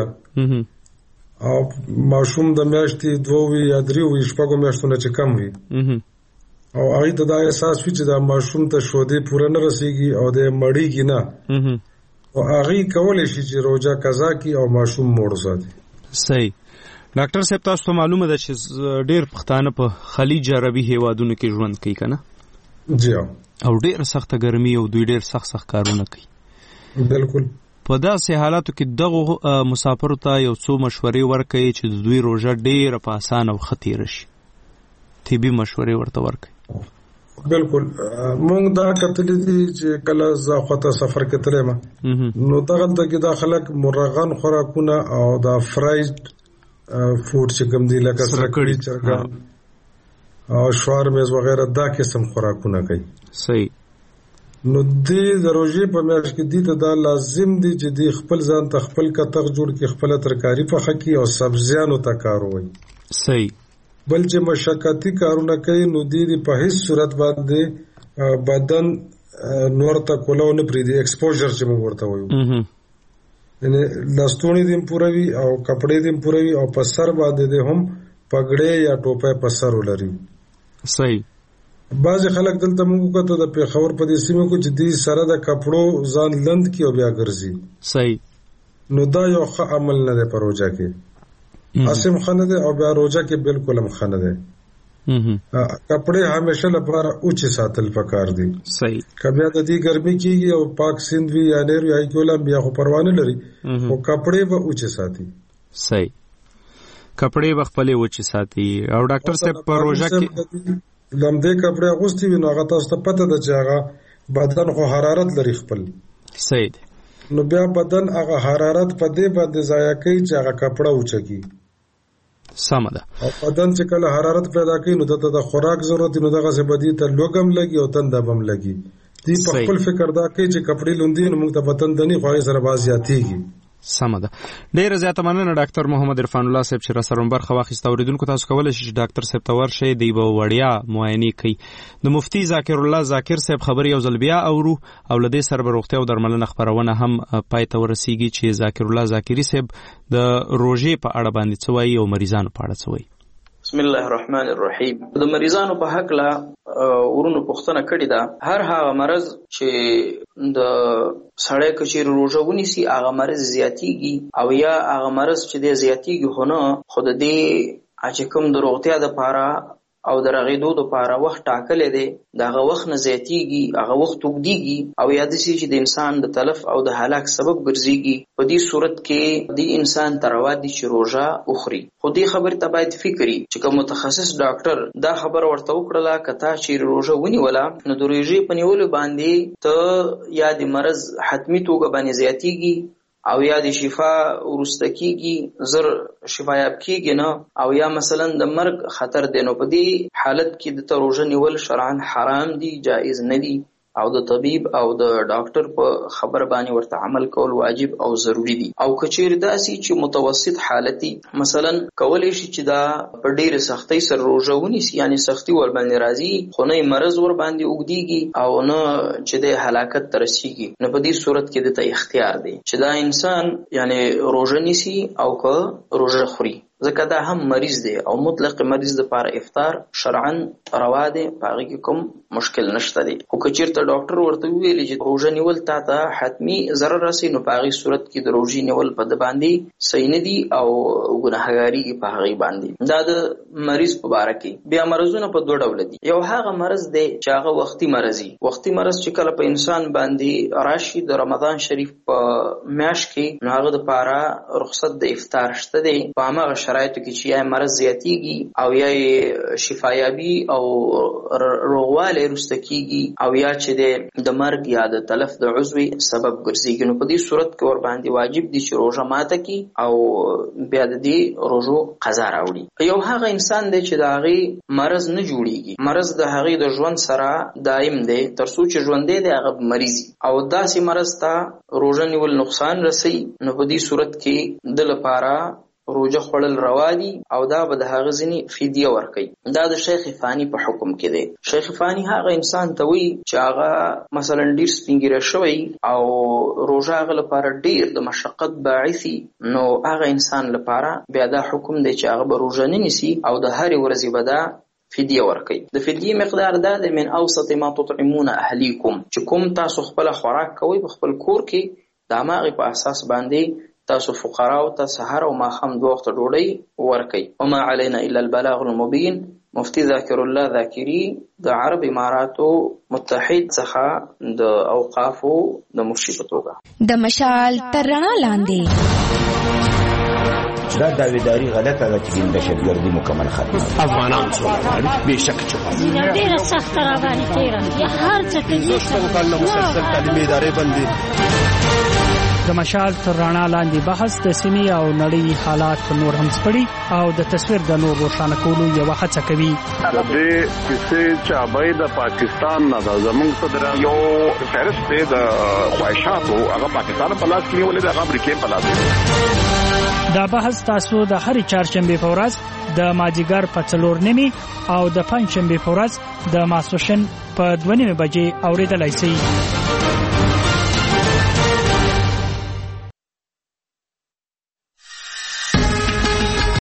ده او ماشوم د میاشتې دوه یا درې وي شپږو میاشتونه چې کم وي او هغه ته دا احساس وي چې دا ماشوم ته شوده پوره نه رسیږي او د مړیږي نه او هغه کولای شي چې روزه قضا کی او ماشوم موړ ساتي صحیح ډاکټر صاحب تاسو ته معلومه ده چې ډېر پښتانه په خلیج عربي هیوادونو کې ژوند کوي کنه جی او ډېر سخت ګرمي او دوی ډېر سخت سخت کارونه کوي بالکل په داسې حالاتو کې دغه مسافر ته یو څو مشورې ورکړي چې دوی روزه ډېر په اسانه او خطیر شي طبي مشورې ورته ورکړي بالکل مونږ دا کتلې دي چې کله زاخته سفر کې تلم نو دغه کې دا خلک مرغان خوراکونه او دا فرایډ فود چې کوم دي لکه سرکړی چرګان او شاورمیز وغیرہ دا قسم خوراکونه کوي صحیح نو دې د روژې په میاشت کې دې ته دا لازم دی چې دې خپل ځان ته خپل کتغ جوړ کې خپل ترکاری پخه کې او سبزیانو ته کار وایي. صحیح. بل چې مشقتي کارونه کوي نو دې په هیڅ صورت باندې بدن نور ته کولاو نه پریدي، ایکسپوژر چې موږ ورته وایو. یعنی لستونی دیم پوروي او کپڑے دیم پوروي او په سر باندې دې هم پګړې یا ټوپه په سر ولري. صحیح. بعض خلک دلته موږ کته د پیښور په دې سیمه کې چې دې سره د کپړو ځان لند کی او بیا ګرځي. صحیح. نو دا یو ښه عمل نه دی په روزه کې، اسیم خنه ده او بیا روزه کې بالکل هم خنه ده. کپڑے همیشه لپاره اوچ ساتل پکار دي. صحیح. کبه د دې ګرمي کېږي او پاک سیند وی یا نهر یا کولا بیا خو پروانه لري او کپڑے به اوچ ساتي. صحیح. کپڑے وخپلې اوچ ساتي. او ډاکټر صاحب په روزه کې لمدې کپڑے اغوستي وي نو هغه تاسو ته پته ده چې هغه بدن خو حرارت لري خپل. صحیح. نو بیا بدن هغه حرارت په دې باندې ضایع کوي چې هغه کپڑا اوچکی. سمه ده. او بدن چې کله حرارت پیدا کوي نو دته د خوراک ضرورت نو دغه څه بدی ته لوګم لګي او تنده بم لګي. دې په خپل فکر دا کوي چې کپڑے لوندي نو موږ ته وطن دني خو یې سره بازیاتيږي. سمه ده. ډیره زیاته مننه ډاکټر محمد عرفان الله صاحب چې را سره برخه واخیسته. اوریدونکو تاسو کولای شئ چې ډاکټر صاحب ته ورشئ دی به وړیا معاینه کوي. د مفتی ذاکر الله ذاکر صاحب خبري یو ځل بیا اورو او لدې سره به روغتیا او درملنه خبرونه هم پای ته ورسیږي چې ذاکر الله ذاکری صاحب د روژې په اړه باندې څه وایي او مریضانو په اړه څه وایي. بسم الله الرحمن الرحیم. د مریضانو په حق لا ورونو پوښتنه کړې ده. هر هغه مرض چې د سړی کچیر روژه ونیسي هغه مرض زیاتیږي او یا هغه مرض چې د زیاتیږي خو نه خو د دې چې کوم د روغتیا دپاره او د رغېدو دپاره وخت ټاکلی دی د هغه وخت نه زیاتیږي هغه وخت اوږدیږي او یا داسې چې د انسان د تلف او د هلاک سبب ګرځېږي. په دې صورت کې دې انسان ته روا دي چې روژه وخوري. خو دې خبرې ته باید فکر وي چې که متخصص ډاکټر دا خبره ورته وکړله که تا چې روژه ونیوله نو د روژې په نیولو باندې ته یا د مرض حتمي توګه باندې زیاتیږي او یا د شفا ورسته کیږي زر شفایاب کیږي نه او یا مثلا د مرګ خطر دی. نو په دې حالت کې د روژه نیول شرعاً حرام دي، جائز نه دي او د طبيب او د ډاکټر په خبر باندې ورته عمل کول واجب او ضروری دي. او کچیر داسي چې متوسط حالتي مثلا کولای شي چې دا په ډېر سختۍ سره روژه ونیسي یعنی سختي ور باندې راځي خو نه مرض ور باندې اوږدیږي او نه چې د هلاکت ته رسیږي. نو په دې صورت کې د ته اختیار دی چې دا انسان یعنی روژه نیسي او که روژه خوري ځکه دا هم مریض دی او مطلق مریض دپاره افطار شرعاً روا دی په هغې کې کوم مشکل نشته دی. خو که چېرته ډاکټر ورته وویلي چې روژه نیول تا ته حتمي ضرر رسوي نو په هغې صورت کې د روژې نیول په ده باندې صحیح نه دي او ګناهګارېږي په هغې باندې. دا د مریض په باره کې. بیا مرضونه په دوه ډوله دي. یو هغه مرض دی چې هغه وختي مرضي. وختي مرض چې کله په انسان باندې راشي د رمضان شریف په میاشت کې نو هغه دپاره رخصت د افطار شته دی په هماغه شرایطو کې چې یا مرض زیاتیږي او یا شفایابي او روغوالی وروسته کیږي او یا چې د مرګ یا د تلف د عضوي سبب ګرځېږي. نو په دې صورت کې ور باندې واجب دي چې روژه ماته کړي او بیا د دې روژو قضا راوړي. یو هغه انسان دی چې د هغې مرض نه جوړېږي، مرض د هغې د ژوند سره دایم دی تر څو چې ژوندی دی هغه مریض او داسې مرض ته روژه نیول نقصان رسوي. نو په دې صورت کې د لپاره روژه خوړل روا دي او دا به د هغه ځینې فدیه ورکوي. دا د شیخ فانی په حکم کې دی. شیخ فانی هغه انسان ته وایي چې هغه مثلا ډېر سپین ږیری شوی او روژه هغه لپاره ډېر د مشقت باعثي نو هغه انسان لپاره بیا دا حکم دی چې هغه به روژه نه نیسي او د هرې ورځې به دا فدیه ورکوي. د فدیه مقدار دا دی من اوسط ما تطعمون اهلیکم چې کوم تاسو خپله خوراک کوئ په خپل کور کې د هماغې په اساس باندې تاسو فقراو ته سحر او ماښام دوه وخته ډوډۍ ورکوي. وما علینا الا البلاغ المبین. مفتی ذاکر الله ذاکری د عرب اماراتو متحد څخه د اوقافو د مفتي په توګه. د مشال تر رڼا لاندې دا داویداری غلطه ده چې دهشتګردي مکمل ختمه. افغانان څوک بېشک چې ډېره سخته راباندې تېره یا هر څه کوي مسلسل تعلیمي ادارې بندي د مشال تر رڼا لاندې بحث د سیمې او نړۍ حالات نور هم سپړي او د تصویر د نور روښانه کولو یو هڅه کوي. د دې کیسې چابې د پاکستان نه د زموږ صدر یو فهرست دی د خواهشاتو هغه پاکستان په لاس کې ولې د امریکا په لاس. دا بحث تاسو د هرې چهارشنبه په ورځ د مازیګر په څلور نیمه او د پنځشنبه په ورځ د ماسپښین په دوه نیمه بجې اوریدلای شئ.